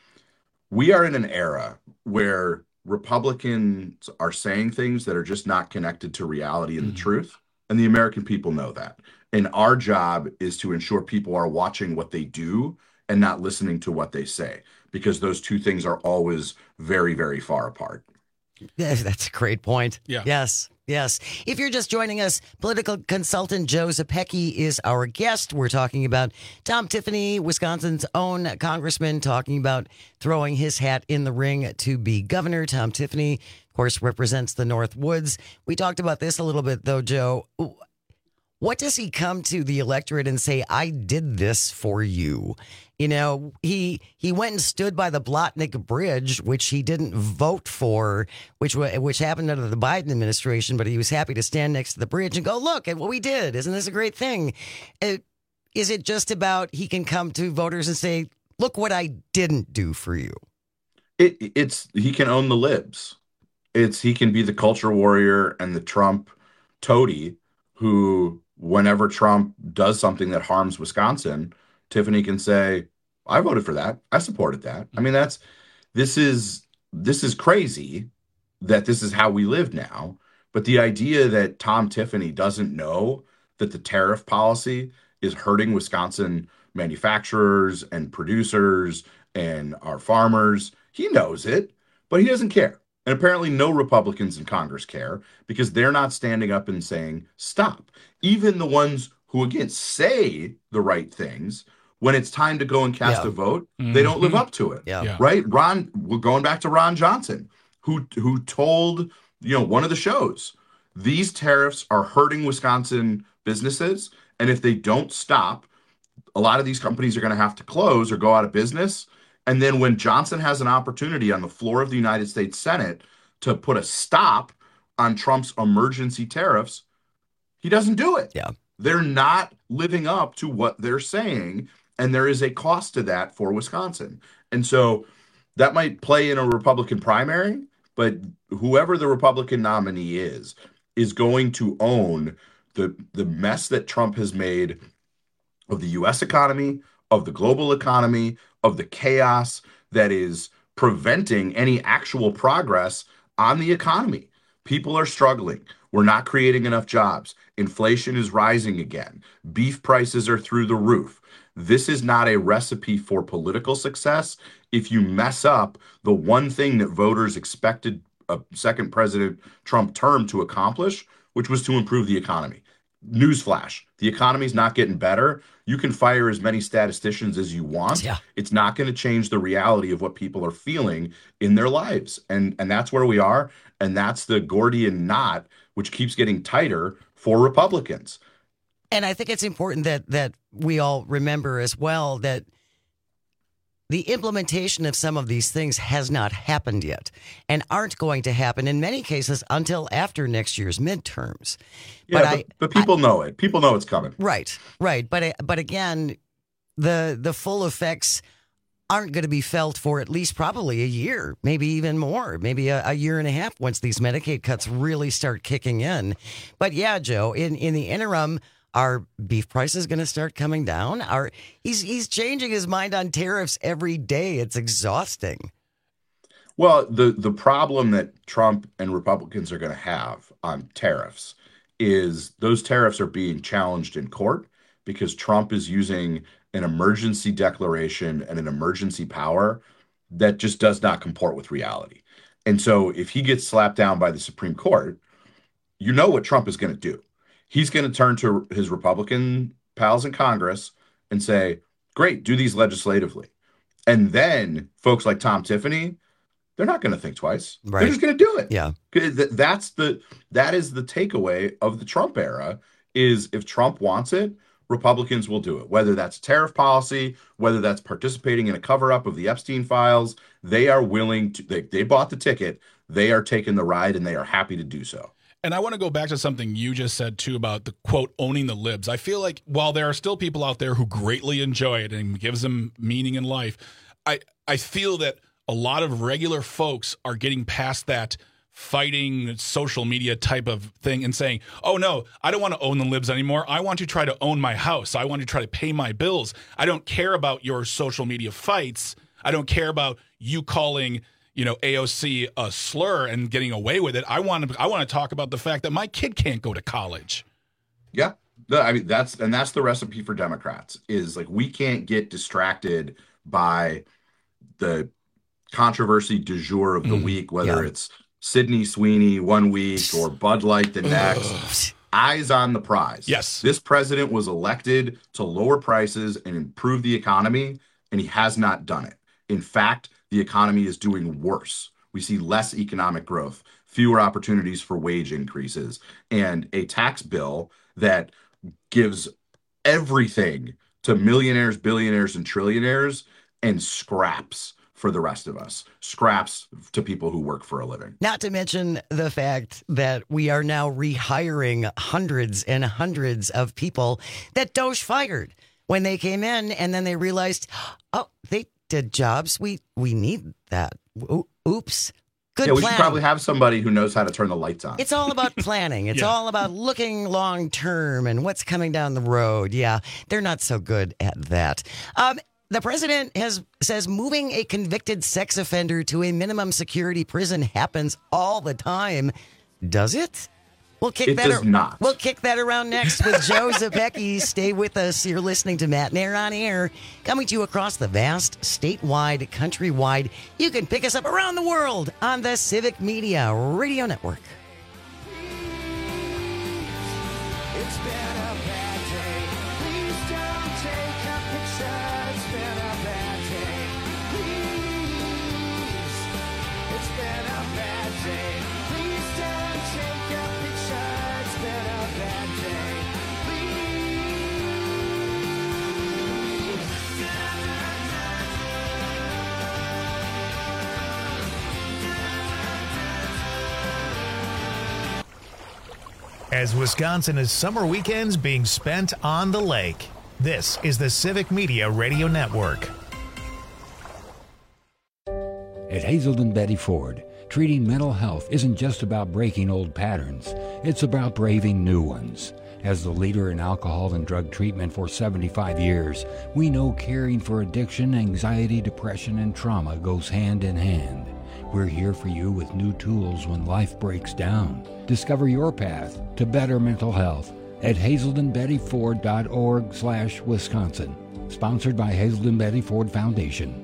We are in an era where Republicans are saying things that are just not connected to reality and mm-hmm. the truth, and the American people know that. And our job is to ensure people are watching what they do and not listening to what they say, because those two things are always very, very far apart. Yeah, that's a great point. Yeah. Yes. Yes. If you're just joining us, political consultant Joe Zepecki is our guest. We're talking about Tom Tiffany, Wisconsin's own congressman, talking about throwing his hat in the ring to be governor. Tom Tiffany, of course, represents the North Woods. We talked about this a little bit, though, Joe. What does he come to the electorate and say, I did this for you? You know, he he went and stood by the Blotnick Bridge, which he didn't vote for, which which happened under the Biden administration, but he was happy to stand next to the bridge and go, look at what we did. Isn't this a great thing? It, is it just about he can come to voters and say, look what I didn't do for you? It, it's he can own the libs. It's he can be the culture warrior and the Trump toady who, whenever Trump does something that harms Wisconsin, Tiffany can say, I voted for that. I supported that. I mean, that's, this is, this is crazy that this is how we live now. But the idea that Tom Tiffany doesn't know that the tariff policy is hurting Wisconsin manufacturers and producers and our farmers, he knows it, but he doesn't care. And apparently no Republicans in Congress care, because they're not standing up and saying, stop. Even the ones who, again, say the right things, when it's time to go and cast yeah. a vote, mm-hmm. they don't live up to it. Yeah. Yeah. Right? Ron, we're going back to Ron Johnson, who who told, you know, one of the shows, these tariffs are hurting Wisconsin businesses, and if they don't stop, a lot of these companies are going to have to close or go out of business. And then when Johnson has an opportunity on the floor of the United States Senate to put a stop on Trump's emergency tariffs, he doesn't do it. Yeah. They're not living up to what they're saying, and there is a cost to that for Wisconsin. And so that might play in a Republican primary, but whoever the Republican nominee is, is going to own the, the mess that Trump has made of the U S economy, of the global economy, of the chaos that is preventing any actual progress on the economy. People are struggling. We're not creating enough jobs. Inflation is rising again. Beef prices are through the roof. This is not a recipe for political success if you mess up the one thing that voters expected a second President Trump term to accomplish, which was to improve the economy. Newsflash, the economy's not getting better. You can fire as many statisticians as you want. Yeah. It's not going to change the reality of what people are feeling in their lives. And, and that's where we are. And that's the Gordian knot, which keeps getting tighter for Republicans. And I think it's important that that we all remember as well that the implementation of some of these things has not happened yet and aren't going to happen in many cases until after next year's midterms. Yeah, but, but, I, but people I, know it. People know it's coming. Right, right. But but again, the the full effects aren't going to be felt for at least probably a year, maybe even more, maybe a, a year and a half once these Medicaid cuts really start kicking in. But yeah, Joe, in, in the interim, are beef prices going to start coming down? Are he's he's changing his mind on tariffs every day. It's exhausting. Well, the the problem that Trump and Republicans are going to have on tariffs is those tariffs are being challenged in court because Trump is using an emergency declaration and an emergency power that just does not comport with reality. And so if he gets slapped down by the Supreme Court, you know what Trump is going to do. He's going to turn to his Republican pals in Congress and say, great, do these legislatively. And then folks like Tom Tiffany, they're not going to think twice. Right. They're just going to do it. Yeah. That's the, that is the takeaway of the Trump era is if Trump wants it, Republicans will do it, whether that's tariff policy, whether that's participating in a cover-up of the Epstein files. They are willing to, they, they bought the ticket, they are taking the ride, and they are happy to do so. And I want to go back to something you just said, too, about the, quote, owning the libs. I feel like while there are still people out there who greatly enjoy it and gives them meaning in life, I, I feel that a lot of regular folks are getting past that fighting social media type of thing and saying, oh, no, I don't want to own the libs anymore. I want to try to own my house. I want to try to pay my bills. I don't care about your social media fights. I don't care about you calling, you know, A O C a slur and getting away with it. I want to I want to talk about the fact that my kid can't go to college. Yeah. I mean, that's and that's the recipe for Democrats is like we can't get distracted by the controversy du jour of the mm, week, whether yeah. it's Sydney Sweeney one week or Bud Light the next. Eyes on the prize. Yes. This president was elected to lower prices and improve the economy, and he has not done it. In fact, the economy is doing worse. We see less economic growth, fewer opportunities for wage increases, and a tax bill that gives everything to millionaires, billionaires, and trillionaires and scraps for the rest of us, scraps to people who work for a living. Not to mention the fact that we are now rehiring hundreds and hundreds of people that Doge fired when they came in, and then they realized, oh, they did jobs. We we need that. O- oops. Good yeah, we plan. should probably have somebody who knows how to turn the lights on. It's all about planning. It's yeah. all about looking long term and what's coming down the road. Yeah, they're not so good at that. Um, The president has says moving a convicted sex offender to a minimum security prison happens all the time. Does it? We'll kick it that does ar- not. We'll kick that around next with Joe Zepecki. Stay with us. You're listening to Matt Nair on Air, coming to you across the vast, statewide, countrywide. You can pick us up around the world on the Civic Media Radio Network. It's been a bad day. Please don't take a picture. It's been a bad day. Please. It's been a bad day. Please don't take a picture. It's been a bad day. As Wisconsin is summer weekends being spent on the lake, this is the Civic Media Radio Network. At Hazelden Betty Ford, treating mental health isn't just about breaking old patterns. It's about braving new ones. As the leader in alcohol and drug treatment for seventy-five years, we know caring for addiction, anxiety, depression, and trauma goes hand in hand. We're here for you with new tools when life breaks down. Discover your path to better mental health at hazelden betty ford dot org slash Wisconsin. Sponsored by Hazelden Betty Ford Foundation.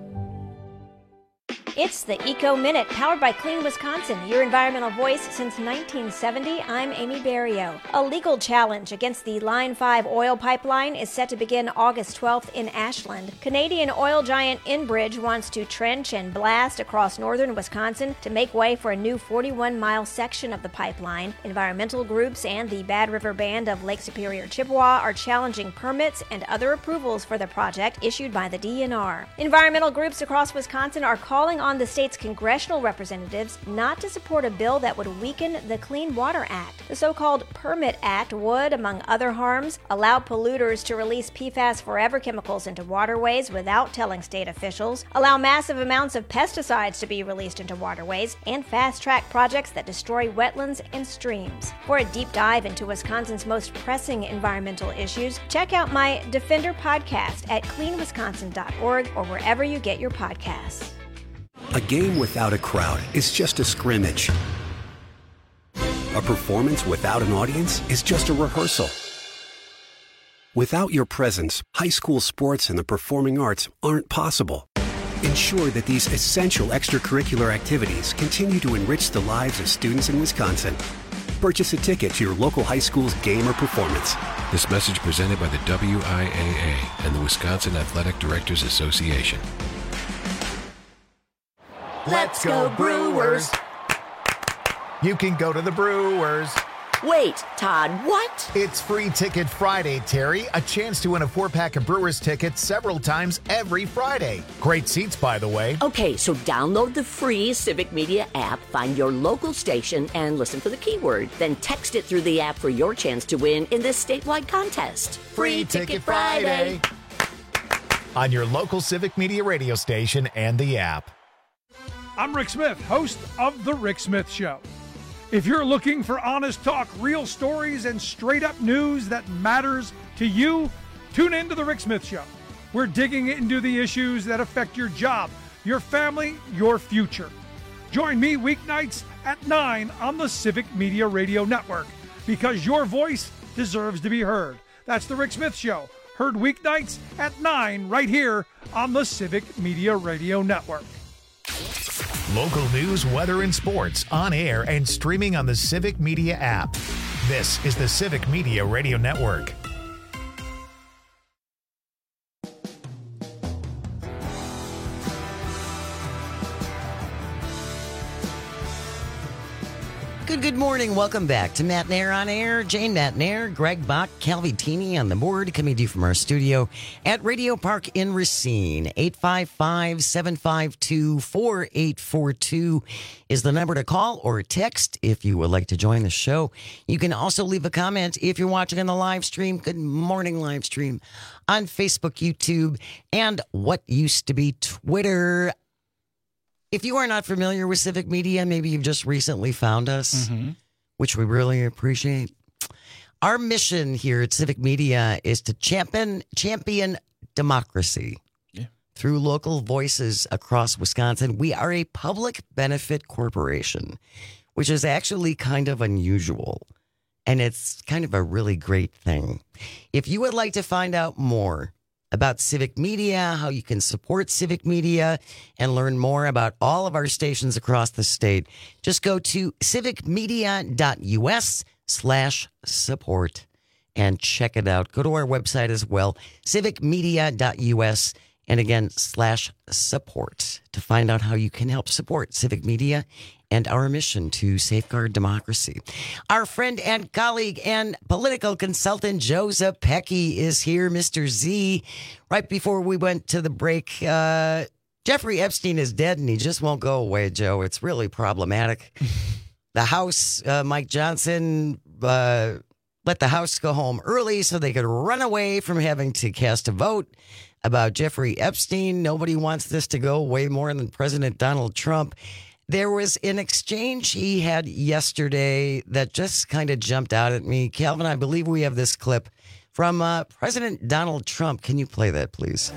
It's the Eco Minute, powered by Clean Wisconsin, your environmental voice since nineteen seventy. I'm Amy Barrio. A legal challenge against the Line five oil pipeline is set to begin August twelfth in Ashland. Canadian oil giant Enbridge wants to trench and blast across northern Wisconsin to make way for a new forty-one mile section of the pipeline. Environmental groups and the Bad River Band of Lake Superior Chippewa are challenging permits and other approvals for the project issued by the D N R. Environmental groups across Wisconsin are calling on the state's congressional representatives not to support a bill that would weaken the Clean Water Act. The so-called Permit Act would, among other harms, allow polluters to release P FAS forever chemicals into waterways without telling state officials, allow massive amounts of pesticides to be released into waterways, and fast-track projects that destroy wetlands and streams. For a deep dive into Wisconsin's most pressing environmental issues, check out my Defender podcast at clean wisconsin dot org or wherever you get your podcasts. A game without a crowd is just a scrimmage. A performance without an audience is just a rehearsal. Without your presence, high school sports and the performing arts aren't possible. Ensure that these essential extracurricular activities continue to enrich the lives of students in Wisconsin. Purchase a ticket to your local high school's game or performance. This message presented by the W I A A and the Wisconsin Athletic Directors Association. Let's go Brewers! You can go to the Brewers. Wait, Todd, what? It's Free Ticket Friday, Terry. A chance to win a four-pack of Brewers tickets several times every Friday. Great seats, by the way. Okay, so download the free Civic Media app, find your local station, and listen for the keyword. Then text it through the app for your chance to win in this statewide contest. Free Ticket Friday! On your local Civic Media radio station and the app. I'm Rick Smith, host of The Rick Smith Show. If you're looking for honest talk, real stories, and straight-up news that matters to you, tune in to The Rick Smith Show. We're digging into the issues that affect your job, your family, your future. Join me weeknights at nine on the Civic Media Radio Network, because your voice deserves to be heard. That's The Rick Smith Show, heard weeknights at nine right here on the Civic Media Radio Network. Local news, weather, and sports on air and streaming on the Civic Media app. This is the Civic Media Radio Network. Good, good morning. Welcome back to Matt Nair on Air. Jane Matt Nair, Greg Bach, Calvi Teeny on the board, coming to you from our studio at Radio Park in Racine. eight five five, seven five two, four eight four two is the number to call or text if you would like to join the show. You can also leave a comment if you're watching on the live stream. Good morning live stream on Facebook, YouTube, and what used to be Twitter. If you are not familiar with Civic Media, maybe you've just recently found us, mm-hmm. which we really appreciate. Our mission here at Civic Media is to champion champion democracy yeah. through local voices across Wisconsin. We are a public benefit corporation, which is actually kind of unusual, and it's kind of a really great thing. If you would like to find out more about Civic Media, how you can support Civic Media, and learn more about all of our stations across the state, just go to civicmedia.us slash support and check it out. Go to our website as well, civicmedia.us, and again, slash support to find out how you can help support Civic Media and our mission to safeguard democracy. Our friend and colleague and political consultant Joe Zepecki is here, Mister Z. Right before we went to the break, uh, Jeffrey Epstein is dead and he just won't go away, Joe. It's really problematic. The House, uh, Mike Johnson, uh, let the House go home early so they could run away from having to cast a vote about Jeffrey Epstein. Nobody wants this to go way more than President Donald Trump. There was an exchange he had yesterday that just kind of jumped out at me. Calvin, I believe we have this clip from uh, President Donald Trump. Can you play that, please?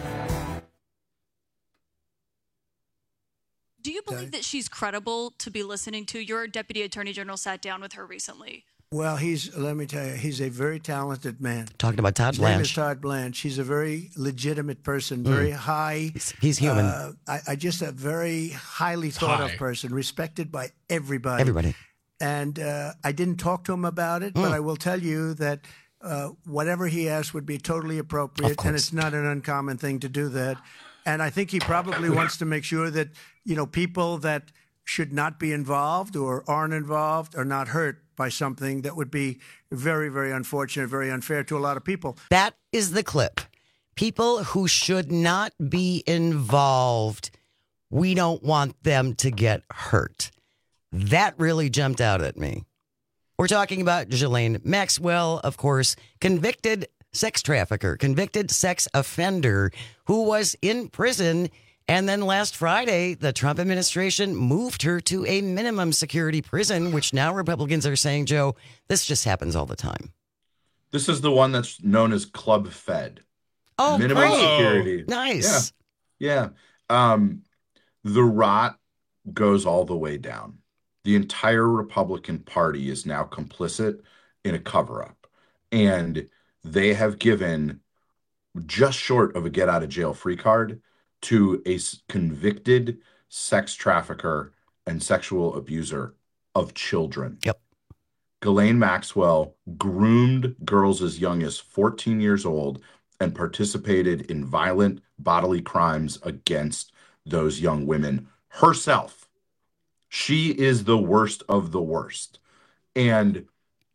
Do you believe that she's credible to be listening to? Your deputy attorney general sat down with her recently. Well, he's, let me tell you, he's a very talented man. Talking about Todd His name is Blanche. Todd Blanche. He's a very legitimate person, very Mm. high. He's, he's human. Uh, I, I just a very highly thought High. of person, respected by everybody. Everybody. And uh, I didn't talk to him about it, Mm. but I will tell you that uh, whatever he asked would be totally appropriate, and it's not an uncommon thing to do that. And I think he probably wants to make sure that, you know, people that should not be involved or aren't involved are not hurt by something that would be very, very unfortunate, very unfair to a lot of people. That is the clip. People who should not be involved, we don't want them to get hurt. That really jumped out at me. We're talking about Ghislaine Maxwell, of course, convicted sex trafficker, convicted sex offender who was in prison. And then last Friday, the Trump administration moved her to a minimum security prison, which now Republicans are saying, Joe, this just happens all the time. This is the one that's known as Club Fed. Oh, minimum great. security. Nice. Yeah. Yeah. Um, the rot goes all the way down. The entire Republican Party is now complicit in a cover-up. And they have given just short of a get-out-of-jail-free card to a s- convicted sex trafficker and sexual abuser of children. Yep. Ghislaine Maxwell groomed girls as young as fourteen years old and participated in violent bodily crimes against those young women herself. She is the worst of the worst. And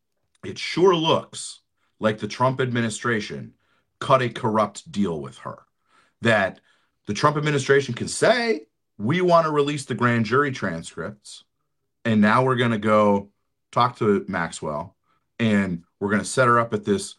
it sure looks like the Trump administration cut a corrupt deal with her. That the Trump administration can say, we want to release the grand jury transcripts, and now we're going to go talk to Maxwell, and we're going to set her up at this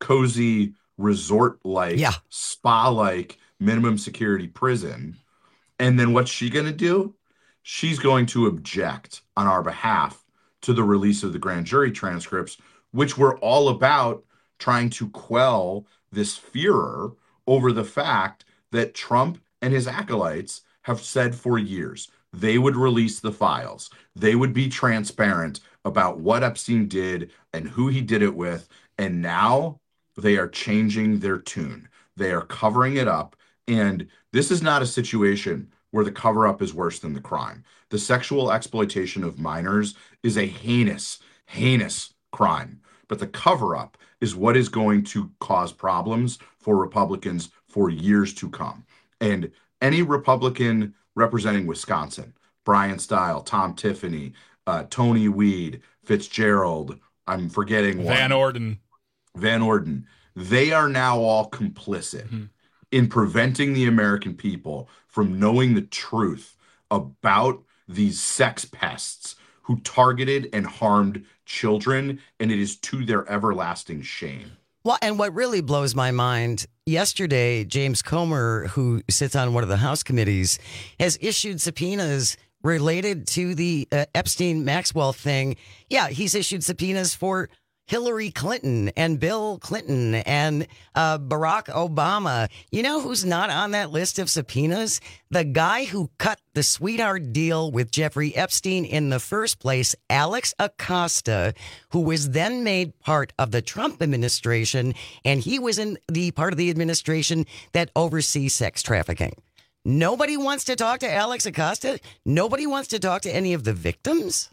cozy resort-like, Yeah. spa-like minimum security prison. And then what's she going to do? She's going to object on our behalf to the release of the grand jury transcripts, which were all about trying to quell this furor over the fact that Trump and his acolytes have said for years they would release the files. They would be transparent about what Epstein did and who he did it with. And now they are changing their tune. They are covering it up. And this is not a situation where the cover-up is worse than the crime. The sexual exploitation of minors is a heinous, heinous crime. But the cover-up is what is going to cause problems for Republicans for years to come. And any Republican representing Wisconsin, Brian Stile, Tom Tiffany, uh, Tony Weed, Fitzgerald, I'm forgetting one. Van Orden. Van Orden. They are now all complicit Mm-hmm. in preventing the American people from knowing the truth about these sex pests who targeted and harmed children, and it is to their everlasting shame. Well, and what really blows my mind, yesterday, James Comer, who sits on one of the House committees, has issued subpoenas related to the uh, Epstein-Maxwell thing. Yeah, he's issued subpoenas for Hillary Clinton and Bill Clinton and uh, Barack Obama. You know who's not on that list of subpoenas? The guy who cut the sweetheart deal with Jeffrey Epstein in the first place, Alex Acosta, who was then made part of the Trump administration, and he was in the part of the administration that oversees sex trafficking. Nobody wants to talk to Alex Acosta. Nobody wants to talk to any of the victims.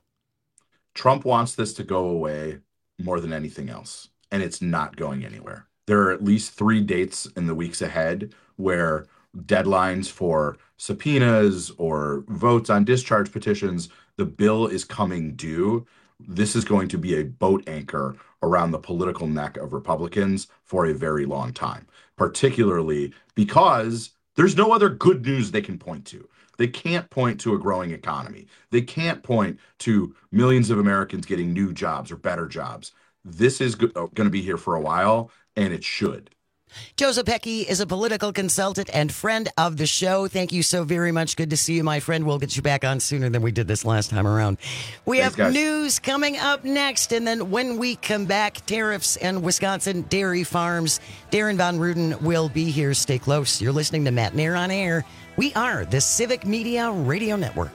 Trump wants this to go away more than anything else, and it's not going anywhere. There are at least three dates in the weeks ahead where deadlines for subpoenas or votes on discharge petitions, the bill is coming due. This is going to be a boat anchor around the political neck of Republicans for a very long time, particularly because there's no other good news they can point to. They can't point to a growing economy. They can't point to millions of Americans getting new jobs or better jobs. This is go- going to be here for a while, and it should. Joe Zepecki is a political consultant and friend of the show. Thank you so very much. Good to see you, my friend. We'll get you back on sooner than we did this last time around. We Thanks, have guys. news coming up next, and then when we come back, tariffs and Wisconsin dairy farms. Darren Von Ruden will be here. Stay close. You're listening to Matt Nair on Air. We are the Civic Media Radio Network.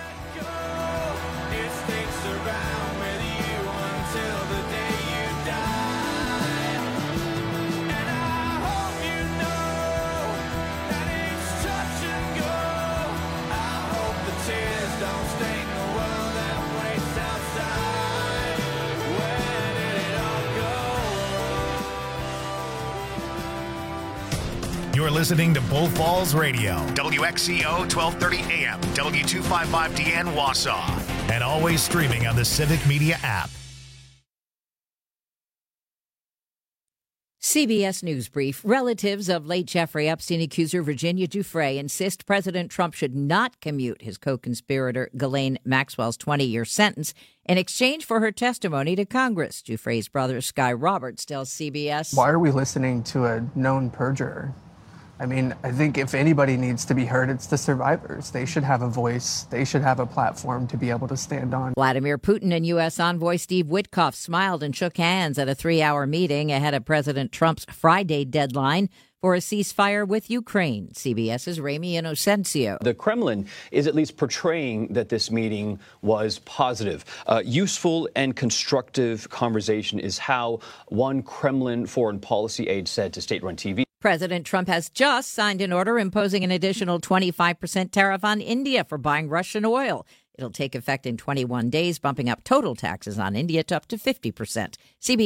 You're listening to Bull Falls Radio, W X C O twelve thirty A M, W two fifty-five D N Wausau, and always streaming on the Civic Media app. C B S News Brief. Relatives of late Jeffrey Epstein accuser Virginia Giuffre insist President Trump should not commute his co-conspirator Ghislaine Maxwell's twenty-year sentence in exchange for her testimony to Congress. Giuffre's brother, Sky Roberts, tells C B S. Why are we listening to a known perjurer? I mean, I think if anybody needs to be heard, it's the survivors. They should have a voice. They should have a platform to be able to stand on. Vladimir Putin and U S envoy Steve Witkoff smiled and shook hands at a three-hour meeting ahead of President Trump's Friday deadline for a ceasefire with Ukraine. CBS's Ramy Inocencio. The Kremlin is at least portraying that this meeting was positive. Uh, useful and constructive conversation is how one Kremlin foreign policy aide said to state-run T V. President Trump has just signed an order imposing an additional twenty-five percent tariff on India for buying Russian oil. It'll take effect in twenty-one days, bumping up total taxes on India to up to fifty percent. C B S